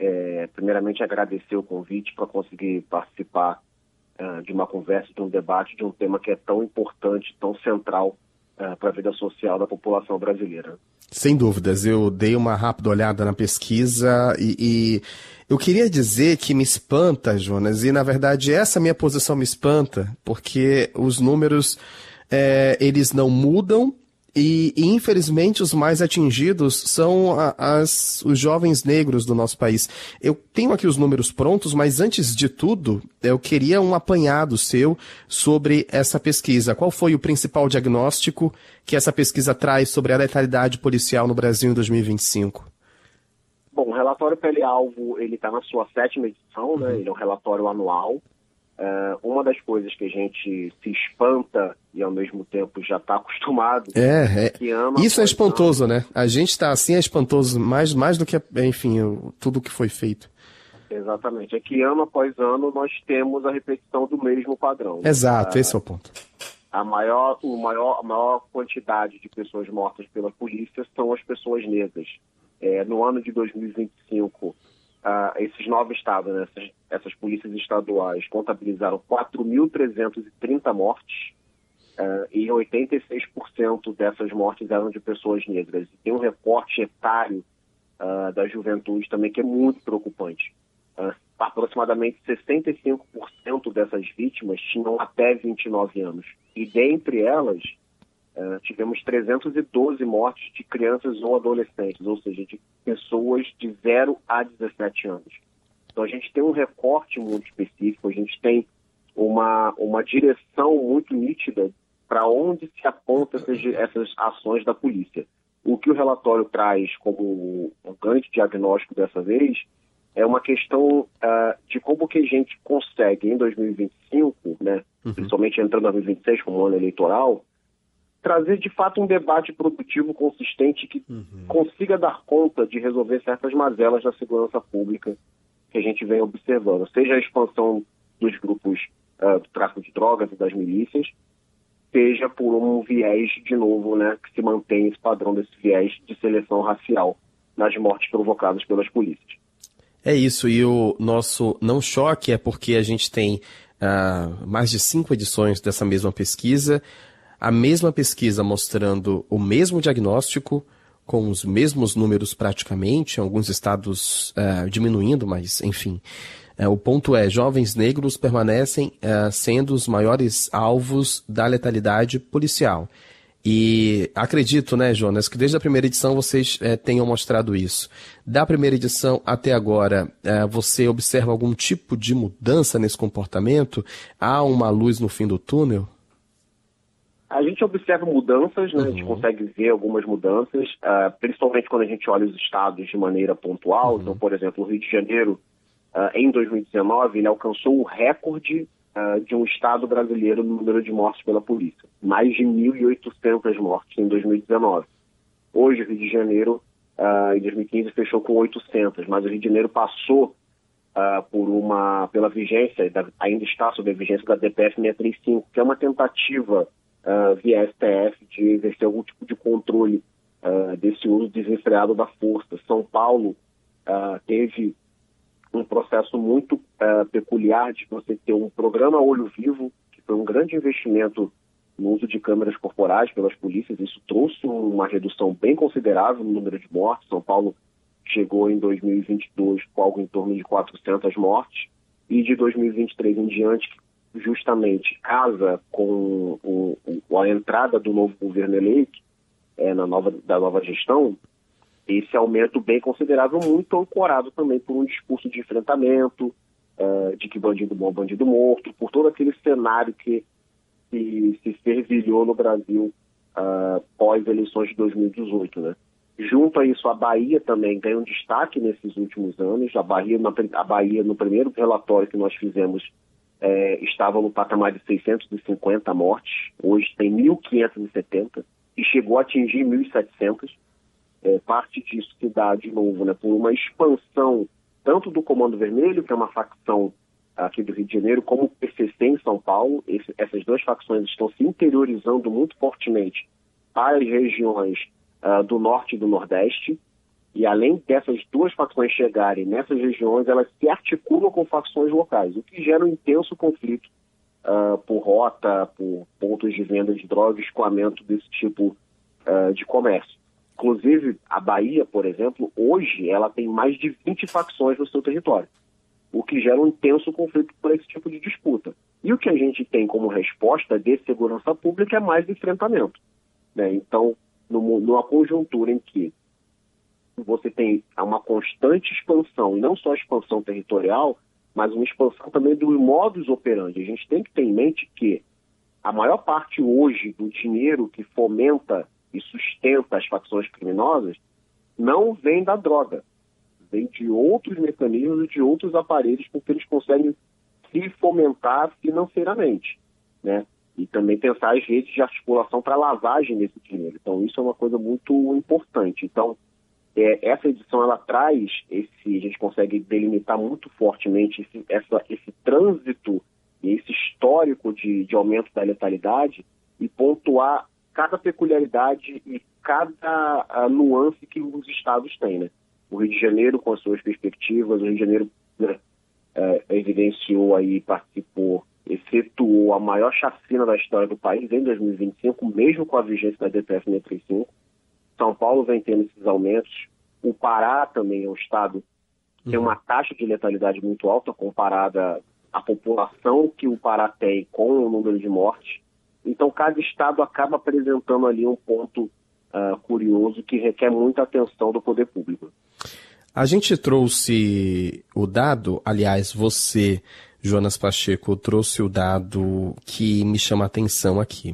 É, primeiramente, agradecer o convite para conseguir participar uh, de uma conversa, de um debate, de um tema que é tão importante, tão central uh, para a vida social da população brasileira. Sem dúvidas, eu dei uma rápida olhada na pesquisa e, e eu queria dizer que me espanta, Jonas, e na verdade essa minha posição me espanta, porque os números, é, eles não mudam e, e infelizmente os mais atingidos são a, as, os jovens negros do nosso país. Eu tenho aqui os números prontos, mas antes de tudo, eu queria um apanhado seu sobre essa pesquisa. Qual foi o principal diagnóstico que essa pesquisa traz sobre a letalidade policial no Brasil em dois mil e vinte e cinco? Bom, o relatório Pele-Alvo, ele está na sua sétima edição, né? Ele é um relatório anual. Uh, uma das coisas que a gente se espanta e ao mesmo tempo já está acostumado... É, é. Que ama isso é espantoso, ano. né? A gente está assim, é espantoso, mais, mais do que, enfim, tudo que foi feito. Exatamente. É que ano após ano nós temos a repetição do mesmo padrão. Exato, uh, esse é o ponto. A maior, o maior, a maior quantidade de pessoas mortas pela polícia são as pessoas negras. É, no ano de dois mil e vinte e cinco, uh, esses nove estados, né, essas, essas polícias estaduais, contabilizaram quatro mil trezentas e trinta mortes uh, e oitenta e seis por cento dessas mortes eram de pessoas negras. E tem um recorte etário uh, da juventude também que é muito preocupante. Uh, aproximadamente sessenta e cinco por cento dessas vítimas tinham até vinte e nove anos. E dentre elas, uh, tivemos trezentas e doze mortes de crianças ou adolescentes, ou seja, de pessoas de zero a dezessete anos. Então a gente tem um recorte muito específico, a gente tem uma, uma direção muito nítida para onde se apontam essas, essas ações da polícia. O que o relatório traz como um grande diagnóstico dessa vez é uma questão uh, de como que a gente consegue, em dois mil e vinte e cinco, né, uhum. principalmente entrando em dois mil e vinte e seis como ano eleitoral, trazer de fato um debate produtivo, consistente, que uhum. consiga dar conta de resolver certas mazelas da segurança pública que a gente vem observando, seja a expansão dos grupos uh, do tráfico de drogas e das milícias, seja por um viés, de novo, né, que se mantém esse padrão desse viés de seleção racial nas mortes provocadas pelas polícias. É isso, e o nosso não choque é porque a gente tem uh, mais de cinco edições dessa mesma pesquisa, a mesma pesquisa mostrando o mesmo diagnóstico, com os mesmos números praticamente, alguns estados uh, diminuindo, mas enfim. Uh, o ponto é, jovens negros permanecem uh, sendo os maiores alvos da letalidade policial. E acredito, né, Jonas, que desde a primeira edição vocês é, tenham mostrado isso. Da primeira edição até agora, é, você observa algum tipo de mudança nesse comportamento? Há uma luz no fim do túnel? A gente observa mudanças, né? Uhum. A gente consegue ver algumas mudanças, uh, principalmente quando a gente olha os estados de maneira pontual. Uhum. Então, por exemplo, o Rio de Janeiro, uh, em dois mil e dezenove, ele alcançou o recorde uh, de um estado brasileiro no número de mortes pela polícia. Mais de mil e oitocentas mortes em dois mil e dezenove. Hoje, o Rio de Janeiro, uh, em dois mil e quinze, fechou com oitocentas, mas o Rio de Janeiro passou uh, por uma, pela vigência, da, ainda está sob a vigência da D P F seiscentos e trinta e cinco, que é uma tentativa Uh, via S T F de exercer algum tipo de controle uh, desse uso desenfreado da força. São Paulo uh, teve um processo muito uh, peculiar de você ter um programa Olho Vivo, que foi um grande investimento no uso de câmeras corporais pelas polícias. Isso trouxe uma redução bem considerável no número de mortes. São Paulo chegou em dois mil e vinte e dois com algo em torno de quatrocentas mortes, e de dois mil e vinte e três em diante, justamente casa com o, o, a entrada do novo governo eleito, é, na nova, da nova gestão, esse aumento bem considerável, muito ancorado também por um discurso de enfrentamento, uh, de que bandido bom, bandido morto, por todo aquele cenário que, que se fervilhou no Brasil uh, pós-eleições de dois mil e dezoito, né? Junto a isso, a Bahia também ganha um destaque nesses últimos anos. A Bahia, na, a Bahia no primeiro relatório que nós fizemos, É, estava no patamar de seiscentas e cinquenta mortes, hoje tem mil quinhentas e setenta e chegou a atingir mil e setecentas. É, parte disso se dá, de novo, né, por uma expansão tanto do Comando Vermelho, que é uma facção aqui do Rio de Janeiro, como o P C C em São Paulo. Esse, essas duas facções estão se interiorizando muito fortemente para as regiões uh, do Norte e do Nordeste. E além dessas duas facções chegarem nessas regiões, elas se articulam com facções locais, o que gera um intenso conflito uh, por rota, por pontos de venda de drogas, escoamento desse tipo uh, de comércio. Inclusive, a Bahia, por exemplo, hoje ela tem mais de vinte facções no seu território, o que gera um intenso conflito por esse tipo de disputa. E o que a gente tem como resposta de segurança pública é mais enfrentamento, né? Então, no, numa conjuntura em que você tem uma constante expansão, e não só expansão territorial, mas uma expansão também do modus operandi. A gente tem que ter em mente que a maior parte hoje do dinheiro que fomenta e sustenta as facções criminosas não vem da droga, vem de outros mecanismos e de outros aparelhos com que eles conseguem se fomentar financeiramente, né? E também pensar as redes de articulação para lavagem desse dinheiro. Então, isso é uma coisa muito importante. Então, É, essa edição ela traz esse, a gente consegue delimitar muito fortemente esse, essa, esse trânsito, esse histórico de, de aumento da letalidade e pontuar cada peculiaridade e cada a, nuance que os estados têm, né? O Rio de Janeiro, com as suas perspectivas, o Rio de Janeiro, né, é, evidenciou aí, participou, efetuou a maior chacina da história do país em dois mil e vinte e cinco, mesmo com a vigência da D P F seiscentos e trinta e cinco. São Paulo vem tendo esses aumentos. O Pará também é um estado que tem uma taxa de letalidade muito alta comparada à população que o Pará tem com o número de mortes. Então, cada estado acaba apresentando ali um ponto uh, curioso que requer muita atenção do poder público. A gente trouxe o dado, aliás, você, Jonas Pacheco, trouxe o dado que me chama a atenção aqui.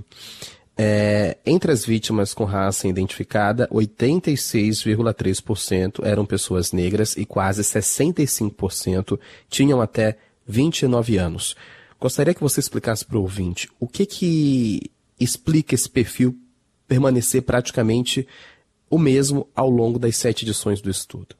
É, entre as vítimas com raça identificada, oitenta e seis vírgula três por cento eram pessoas negras e quase sessenta e cinco por cento tinham até vinte e nove anos. Gostaria que você explicasse para o ouvinte o que que explica esse perfil permanecer praticamente o mesmo ao longo das sete edições do estudo.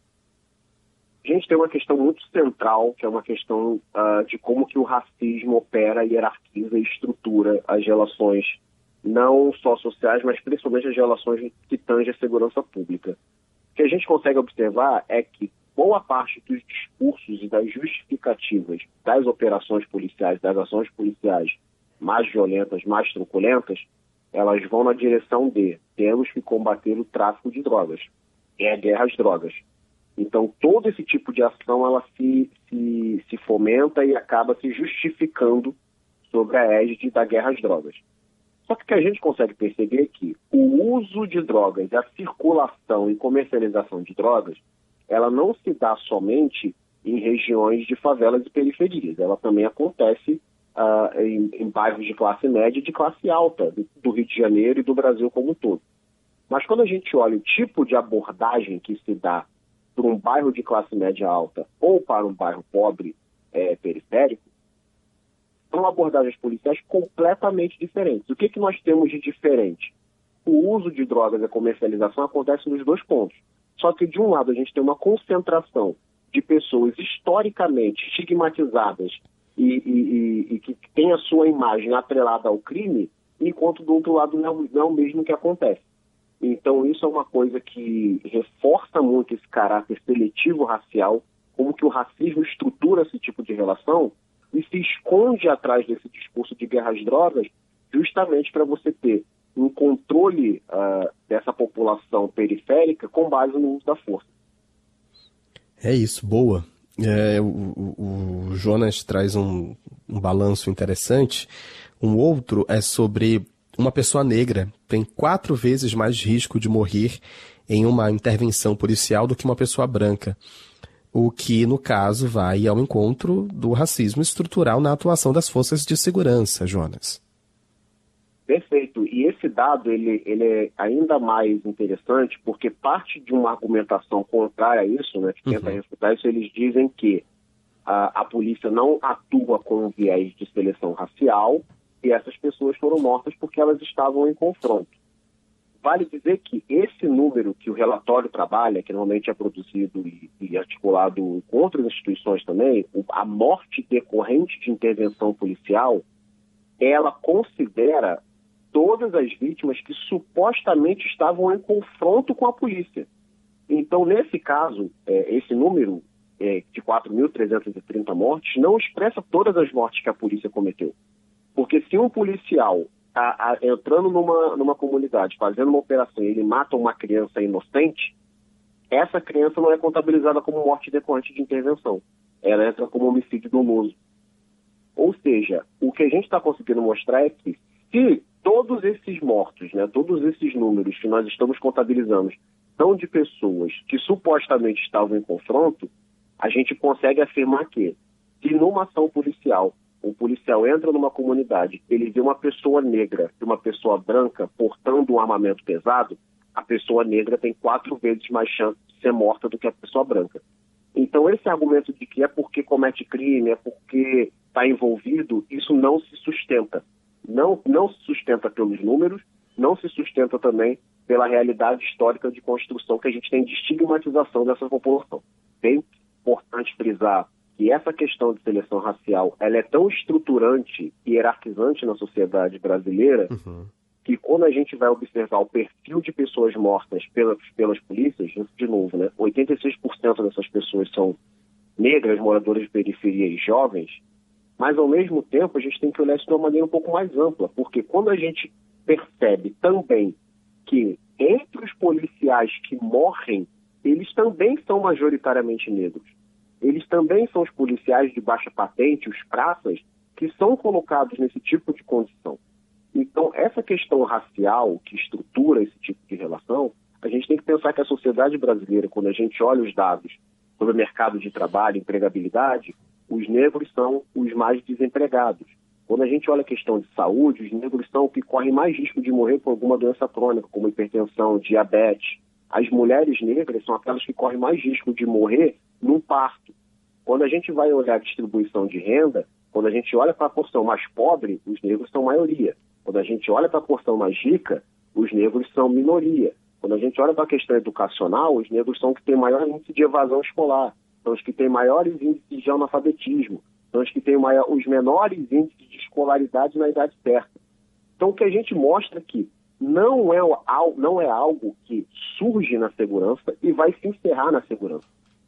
A gente tem uma questão muito central, que é uma questão uh, de como que o racismo opera, hierarquiza e estrutura as relações não só sociais, mas principalmente as relações que tangem a segurança pública. O que a gente consegue observar é que boa parte dos discursos e das justificativas das operações policiais, das ações policiais mais violentas, mais truculentas, elas vão na direção de temos que combater o tráfico de drogas. É a guerra às drogas. Então, todo esse tipo de ação ela se, se, se fomenta e acaba se justificando sobre a égide da guerra às drogas. Só que o que a gente consegue perceber é que o uso de drogas, a circulação e comercialização de drogas, ela não se dá somente em regiões de favelas e periferias. Ela também acontece uh, em, em bairros de classe média e de classe alta, do, do Rio de Janeiro e do Brasil como um todo. Mas quando a gente olha o tipo de abordagem que se dá para um bairro de classe média alta ou para um bairro pobre é, periférico, são abordagens policiais completamente diferentes. O que, que nós temos de diferente? O uso de drogas e a comercialização acontece nos dois pontos. Só que, de um lado, a gente tem uma concentração de pessoas historicamente estigmatizadas e, e, e, e que têm a sua imagem atrelada ao crime, enquanto, do outro lado, não, não é o mesmo que acontece. Então, isso é uma coisa que reforça muito esse caráter seletivo racial, como que o racismo estrutura esse tipo de relação e se esconde atrás desse discurso de guerra às drogas, justamente para você ter um controle uh, dessa população periférica com base no uso da força. É isso, boa. É, o, o, o Jonas traz um, um balanço interessante. Um outro é sobre uma pessoa negra tem quatro vezes mais risco de morrer em uma intervenção policial do que uma pessoa branca. O que, no caso, vai ao encontro do racismo estrutural na atuação das forças de segurança, Jonas. Perfeito. E esse dado ele, ele é ainda mais interessante porque parte de uma argumentação contrária a isso, né, que tenta uhum. refutar isso, eles dizem que a, a polícia não atua com um viés de seleção racial e essas pessoas foram mortas porque elas estavam em confronto. Vale dizer que esse número que o relatório trabalha, que normalmente é produzido e, e articulado com outras instituições também, a morte decorrente de intervenção policial, ela considera todas as vítimas que supostamente estavam em confronto com a polícia. Então, nesse caso, é, esse número é, de quatro mil trezentas e trinta mortes não expressa todas as mortes que a polícia cometeu. Porque se um policial A, a, entrando numa, numa comunidade, fazendo uma operação e ele mata uma criança inocente, essa criança não é contabilizada como morte decorrente de intervenção. Ela entra como homicídio doloso. Ou seja, o que a gente está conseguindo mostrar é que se todos esses mortos, né, todos esses números que nós estamos contabilizando são de pessoas que supostamente estavam em confronto, a gente consegue afirmar que se numa ação policial o policial entra numa comunidade, ele vê uma pessoa negra e uma pessoa branca portando um armamento pesado, a pessoa negra tem quatro vezes mais chance de ser morta do que a pessoa branca. Então, esse argumento de que é porque comete crime, é porque está envolvido, isso não se sustenta. Não, não se sustenta pelos números, não se sustenta também pela realidade histórica de construção que a gente tem de estigmatização dessa população. Bem importante frisar que essa questão de seleção racial ela é tão estruturante e hierarquizante na sociedade brasileira uhum. que quando a gente vai observar o perfil de pessoas mortas pelas, pelas polícias, de novo, né, oitenta e seis por cento dessas pessoas são negras, moradoras de periferia e jovens, mas ao mesmo tempo a gente tem que olhar isso de uma maneira um pouco mais ampla, porque quando a gente percebe também que entre os policiais que morrem, eles também são majoritariamente negros. Eles também são os policiais de baixa patente, os praças, que são colocados nesse tipo de condição. Então, essa questão racial que estrutura esse tipo de relação, a gente tem que pensar que a sociedade brasileira, quando a gente olha os dados sobre o mercado de trabalho, empregabilidade, os negros são os mais desempregados. Quando a gente olha a questão de saúde, os negros são os que correm mais risco de morrer por alguma doença crônica, como hipertensão, diabetes. As mulheres negras são aquelas que correm mais risco de morrer num parto. Quando a gente vai olhar a distribuição de renda, quando a gente olha para a porção mais pobre, os negros são maioria. Quando a gente olha para a porção mais rica, os negros são minoria. Quando a gente olha para a questão educacional, os negros são os que têm maior índice de evasão escolar, são os que têm maiores índices de analfabetismo, são os que têm maior, os menores índices de escolaridade na idade certa. Então, o que a gente mostra aqui não é, não é algo que surge na segurança e vai se encerrar na segurança.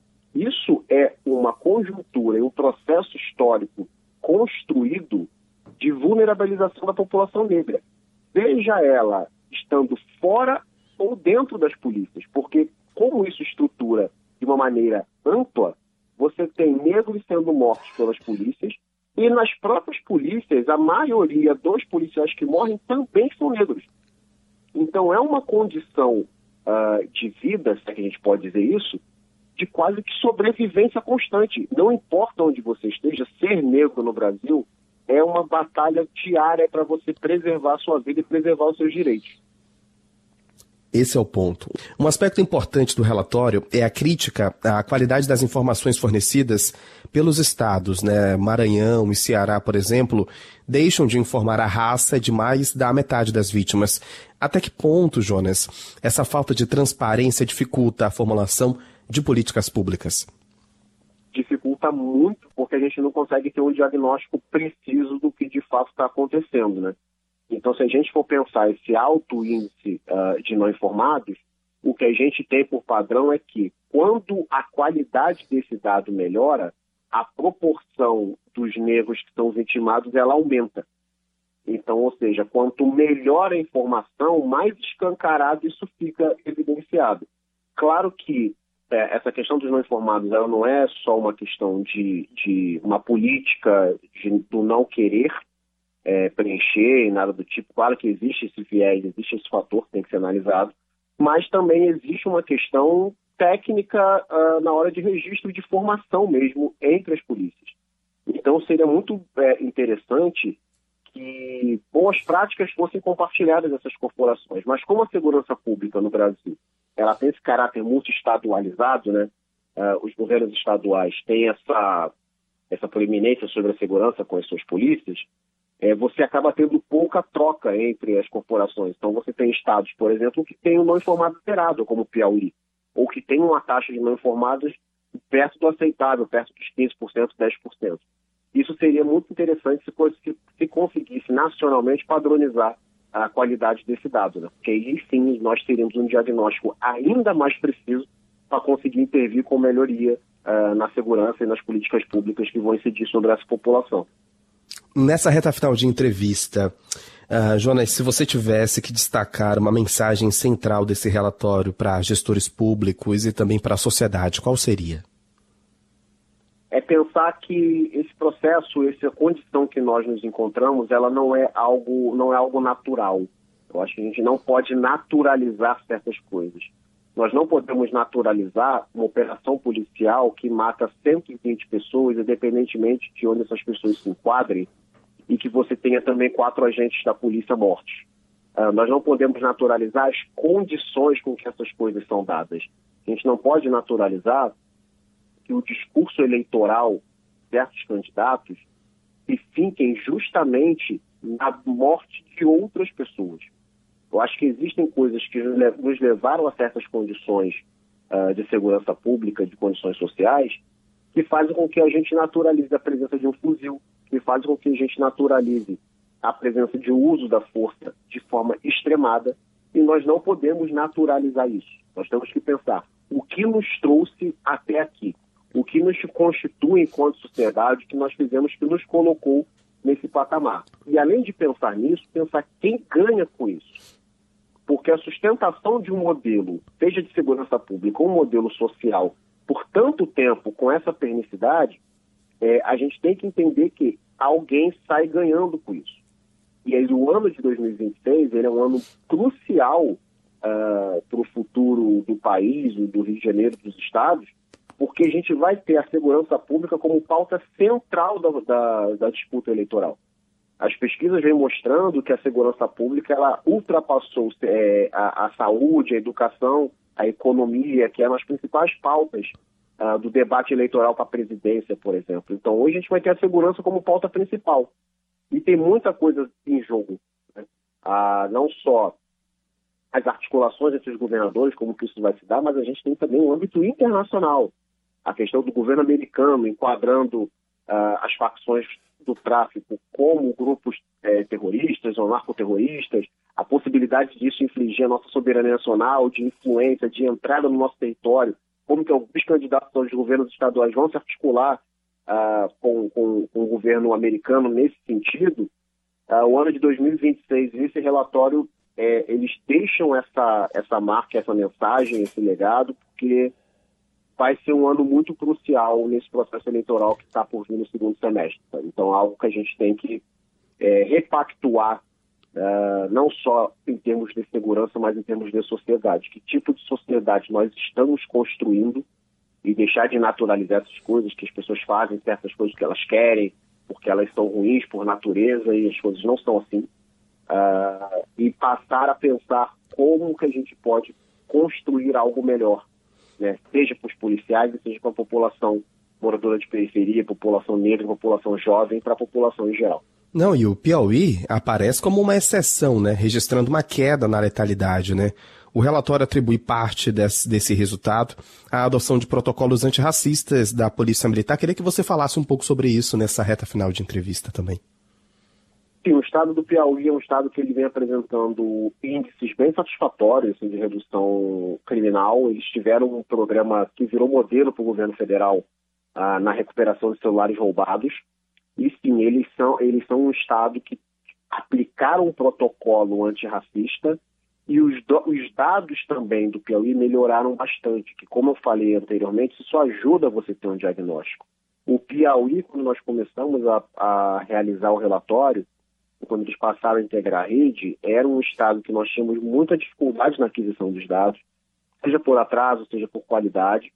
Isso é uma conjuntura e um processo histórico construído de vulnerabilização da população negra, seja ela estando fora ou dentro das polícias, porque como isso estrutura de uma maneira ampla, você tem negros sendo mortos pelas polícias e nas próprias polícias, a maioria dos policiais que morrem também são negros. Então é uma condição uh, de vida, se a gente pode dizer isso, de quase que sobrevivência constante. Não importa onde você esteja, ser negro no Brasil é uma batalha diária para você preservar a sua vida e preservar os seus direitos. Esse é o ponto. Um aspecto importante do relatório é a crítica à qualidade das informações fornecidas pelos estados, né? Maranhão e Ceará, por exemplo, deixam de informar a raça de mais da metade das vítimas. Até que ponto, Jonas, essa falta de transparência dificulta a formulação de políticas públicas? Dificulta muito, porque a gente não consegue ter um diagnóstico preciso do que de fato está acontecendo, né? Então, se a gente for pensar esse alto índice uh, de não informados, o que a gente tem por padrão é que, quando a qualidade desse dado melhora, a proporção dos negros que são vitimados, ela aumenta. Então, ou seja, quanto melhor a informação, mais escancarado isso fica evidenciado. Claro que é, essa questão dos não informados, ela não é só uma questão de, de uma política de, do não querer, É, preencher e nada do tipo. Claro que existe esse viés, existe esse fator que tem que ser analisado, mas também existe uma questão técnica uh, na hora de registro e de formação mesmo entre as polícias. Então seria muito é, interessante que boas práticas fossem compartilhadas dessas corporações, mas como a segurança pública no Brasil ela tem esse caráter muito estadualizado, né? Uh, os governos estaduais têm essa, essa proeminência sobre a segurança com as suas polícias. É, você acaba tendo pouca troca entre as corporações. Então você tem estados, por exemplo, que tem um não informado zerado, como o Piauí, ou que tem uma taxa de não informados perto do aceitável, perto dos quinze por cento, dez por cento. Isso seria muito interessante se, se, se conseguisse nacionalmente padronizar a qualidade desse dado, né? Porque aí sim nós teríamos um diagnóstico ainda mais preciso para conseguir intervir com melhoria uh, na segurança e nas políticas públicas que vão incidir sobre essa população. Nessa reta final de entrevista, uh, Jonas, se você tivesse que destacar uma mensagem central desse relatório para gestores públicos e também para a sociedade, qual seria? É pensar que esse processo, essa condição que nós nos encontramos, ela não é algo, não é algo natural. Eu acho que a gente não pode naturalizar certas coisas. Nós não podemos naturalizar uma operação policial que mata cento e vinte pessoas, independentemente de onde essas pessoas se enquadrem, e que você tenha também quatro agentes da polícia mortos. Uh, nós não podemos naturalizar as condições com que essas coisas são dadas. A gente não pode naturalizar que o discurso eleitoral de certos candidatos se finquem justamente na morte de outras pessoas. Eu acho que existem coisas que nos levaram a certas condições uh, de segurança pública, de condições sociais, que fazem com que a gente naturalize a presença de um fuzil, que fazem com que a gente naturalize a presença de uso da força de forma extremada, e nós não podemos naturalizar isso. Nós temos que pensar o que nos trouxe até aqui, o que nos constitui enquanto sociedade, o que nós fizemos que nos colocou nesse patamar. E além de pensar nisso, pensar quem ganha com isso. Porque a sustentação de um modelo, seja de segurança pública ou um modelo social, por tanto tempo com essa pernicidade, é, a gente tem que entender que alguém sai ganhando com isso. E aí o ano de dois mil e vinte e seis ele é um ano crucial uh, para o futuro do país, do Rio de Janeiro, dos estados, porque a gente vai ter a segurança pública como pauta central da, da, da disputa eleitoral. As pesquisas vêm mostrando que a segurança pública ela ultrapassou é, a, a saúde, a educação, a economia, que eram as principais pautas uh, do debate eleitoral para a presidência, por exemplo. Então, hoje a gente vai ter a segurança como pauta principal. E tem muita coisa em jogo, né? Ah, não só as articulações entre os governadores, como que isso vai se dar, mas a gente tem também um âmbito internacional. A questão do governo americano enquadrando uh, as facções do tráfico como grupos eh, terroristas ou narcoterroristas, a possibilidade disso infligir a nossa soberania nacional, de influência, de entrada no nosso território, como que alguns candidatos aos governos estaduais vão se articular uh, com, com, com o governo americano nesse sentido. Uh, o ano de dois mil e vinte e seis, esse relatório, eh, eles deixam essa, essa marca, essa mensagem, esse legado, porque vai ser um ano muito crucial nesse processo eleitoral que está por vir no segundo semestre. Tá? Então, algo que a gente tem que é, repactuar, uh, não só em termos de segurança, mas em termos de sociedade. Que tipo de sociedade nós estamos construindo e deixar de naturalizar essas coisas, que as pessoas fazem certas coisas que elas querem, porque elas são ruins por natureza e as coisas não são assim, uh, e passar a pensar como que a gente pode construir algo melhor, né? Seja para os policiais, seja para a população moradora de periferia, população negra, população jovem, para a população em geral. Não, e o Piauí aparece como uma exceção, né? Registrando uma queda na letalidade, né? O relatório atribui parte desse, desse resultado à adoção de protocolos antirracistas da Polícia Militar. Queria que você falasse um pouco sobre isso nessa reta final de entrevista também. Sim, o estado do Piauí é um estado que ele vem apresentando índices bem satisfatórios assim, de redução criminal. Eles tiveram um programa que virou modelo para o governo federal ah, na recuperação de celulares roubados. E sim, eles são, eles são um estado que aplicaram um protocolo antirracista. E os, do, os dados também do Piauí melhoraram bastante, que como eu falei anteriormente, isso ajuda você a ter um diagnóstico. O Piauí, quando nós começamos a, a realizar o relatório, quando eles passaram a integrar a rede, era um estado que nós tínhamos muita dificuldade na aquisição dos dados, seja por atraso, seja por qualidade.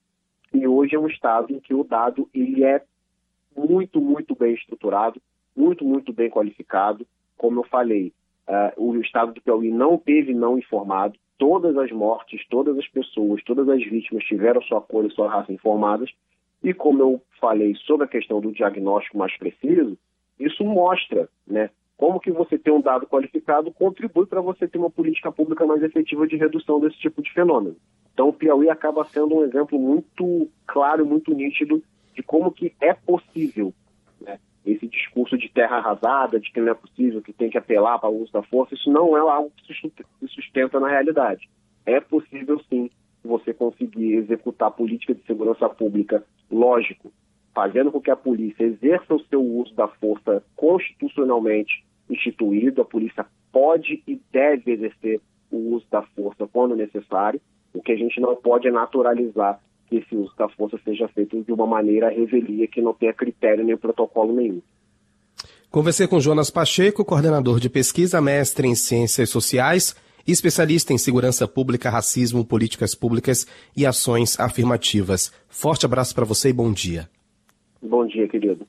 E hoje é um estado em que o dado ele é muito, muito bem estruturado, muito, muito bem qualificado. Como eu falei, Uh, o estado do Piauí não teve não informado, todas as mortes, todas as pessoas, todas as vítimas tiveram sua cor e sua raça informadas, e como eu falei sobre a questão do diagnóstico mais preciso, isso mostra, né, como que você ter um dado qualificado contribui para você ter uma política pública mais efetiva de redução desse tipo de fenômeno. Então o Piauí acaba sendo um exemplo muito claro, muito nítido de como que é possível, né, esse discurso de terra arrasada, de que não é possível, que tem que apelar para o uso da força, isso não é algo que se sustenta na realidade. É possível, sim, você conseguir executar política de segurança pública, lógico, fazendo com que a polícia exerça o seu uso da força constitucionalmente instituído. A polícia pode e deve exercer o uso da força quando necessário. O que a gente não pode é naturalizar que esse uso da força seja feito de uma maneira revelia, que não tenha critério nem protocolo nenhum. Conversei com Jonas Pacheco, coordenador de pesquisa, mestre em ciências sociais e especialista em segurança pública, racismo, políticas públicas e ações afirmativas. Forte abraço para você e bom dia. Bom dia, querido.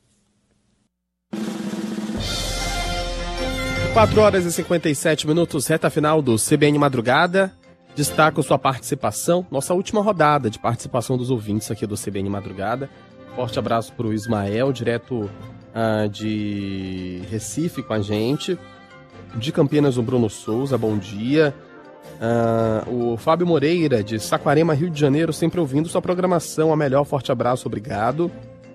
quatro horas e cinquenta e sete minutos, reta final do C B N Madrugada. Destaco sua participação, nossa última rodada de participação dos ouvintes aqui do C B N Madrugada. Forte abraço para o Ismael, direto uh, de Recife com a gente. De Campinas, o Bruno Souza, bom dia. Uh, o Fábio Moreira, de Saquarema, Rio de Janeiro, sempre ouvindo sua programação. A melhor, forte abraço, obrigado.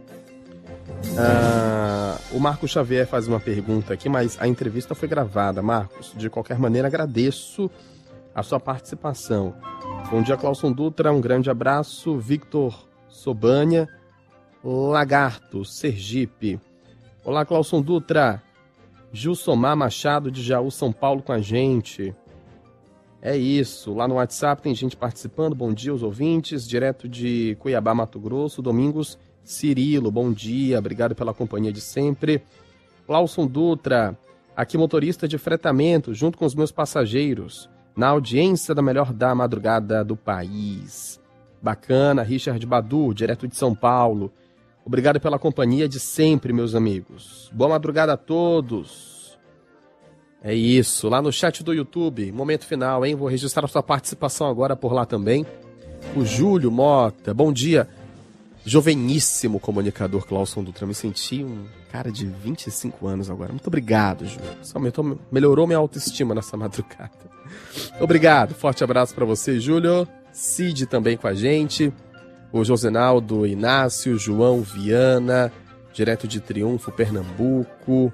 Uh, o Marcos Xavier faz uma pergunta aqui, mas a entrevista foi gravada. Marcos, de qualquer maneira, agradeço a sua participação. Bom dia, Clauson Dutra, um grande abraço. Victor Sobania, Lagarto, Sergipe. Olá, Clauson Dutra. Gilsomar Machado, de Jaú, São Paulo, com a gente. É isso, lá no WhatsApp tem gente participando. Bom dia, os ouvintes. Direto de Cuiabá, Mato Grosso, Domingos Cirilo, bom dia, obrigado pela companhia de sempre. Clauson Dutra, aqui motorista de fretamento, junto com os meus passageiros, na audiência da melhor da madrugada do país. Bacana, Richard Badu, direto de São Paulo. Obrigado pela companhia de sempre, meus amigos. Boa madrugada a todos. É isso, lá no chat do YouTube, momento final, hein? Vou registrar a sua participação agora por lá também. O Júlio Mota, bom dia. Joveníssimo comunicador Clauson Dutra, me senti um cara de vinte e cinco anos agora. Muito obrigado, Júlio. Isso aumentou, melhorou minha autoestima nessa madrugada. Obrigado, forte abraço para você, Júlio. Cid também com a gente. O Josenaldo Inácio, João Viana, direto de Triunfo, Pernambuco.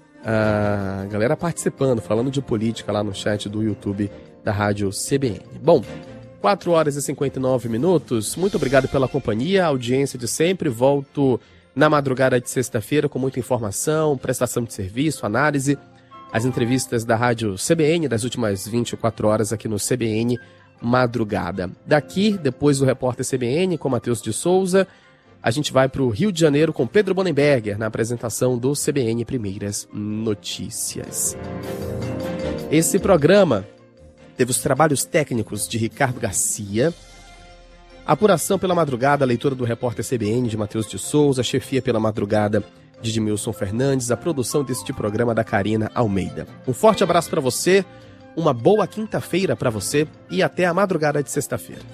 A galera participando, falando de política lá no chat do YouTube da Rádio C B N. Bom, quatro horas e cinquenta e nove minutos. Muito obrigado pela companhia, audiência de sempre. Volto na madrugada de sexta-feira com muita informação, prestação de serviço, análise, as entrevistas da Rádio C B N das últimas vinte e quatro horas aqui no C B N Madrugada. Daqui, depois do repórter C B N com Matheus de Souza, a gente vai para o Rio de Janeiro com Pedro Bonenberger na apresentação do C B N Primeiras Notícias. Esse programa teve os trabalhos técnicos de Ricardo Garcia, apuração pela madrugada, leitura do repórter C B N de Matheus de Souza, chefia pela madrugada de Edmilson Fernandes, a produção deste programa da Karina Almeida. Um forte abraço para você, uma boa quinta-feira para você e até a madrugada de sexta-feira.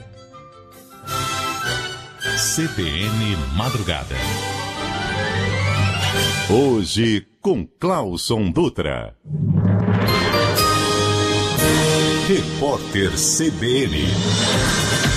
C B N Madrugada. Hoje com Clauson Dutra. Repórter C B N.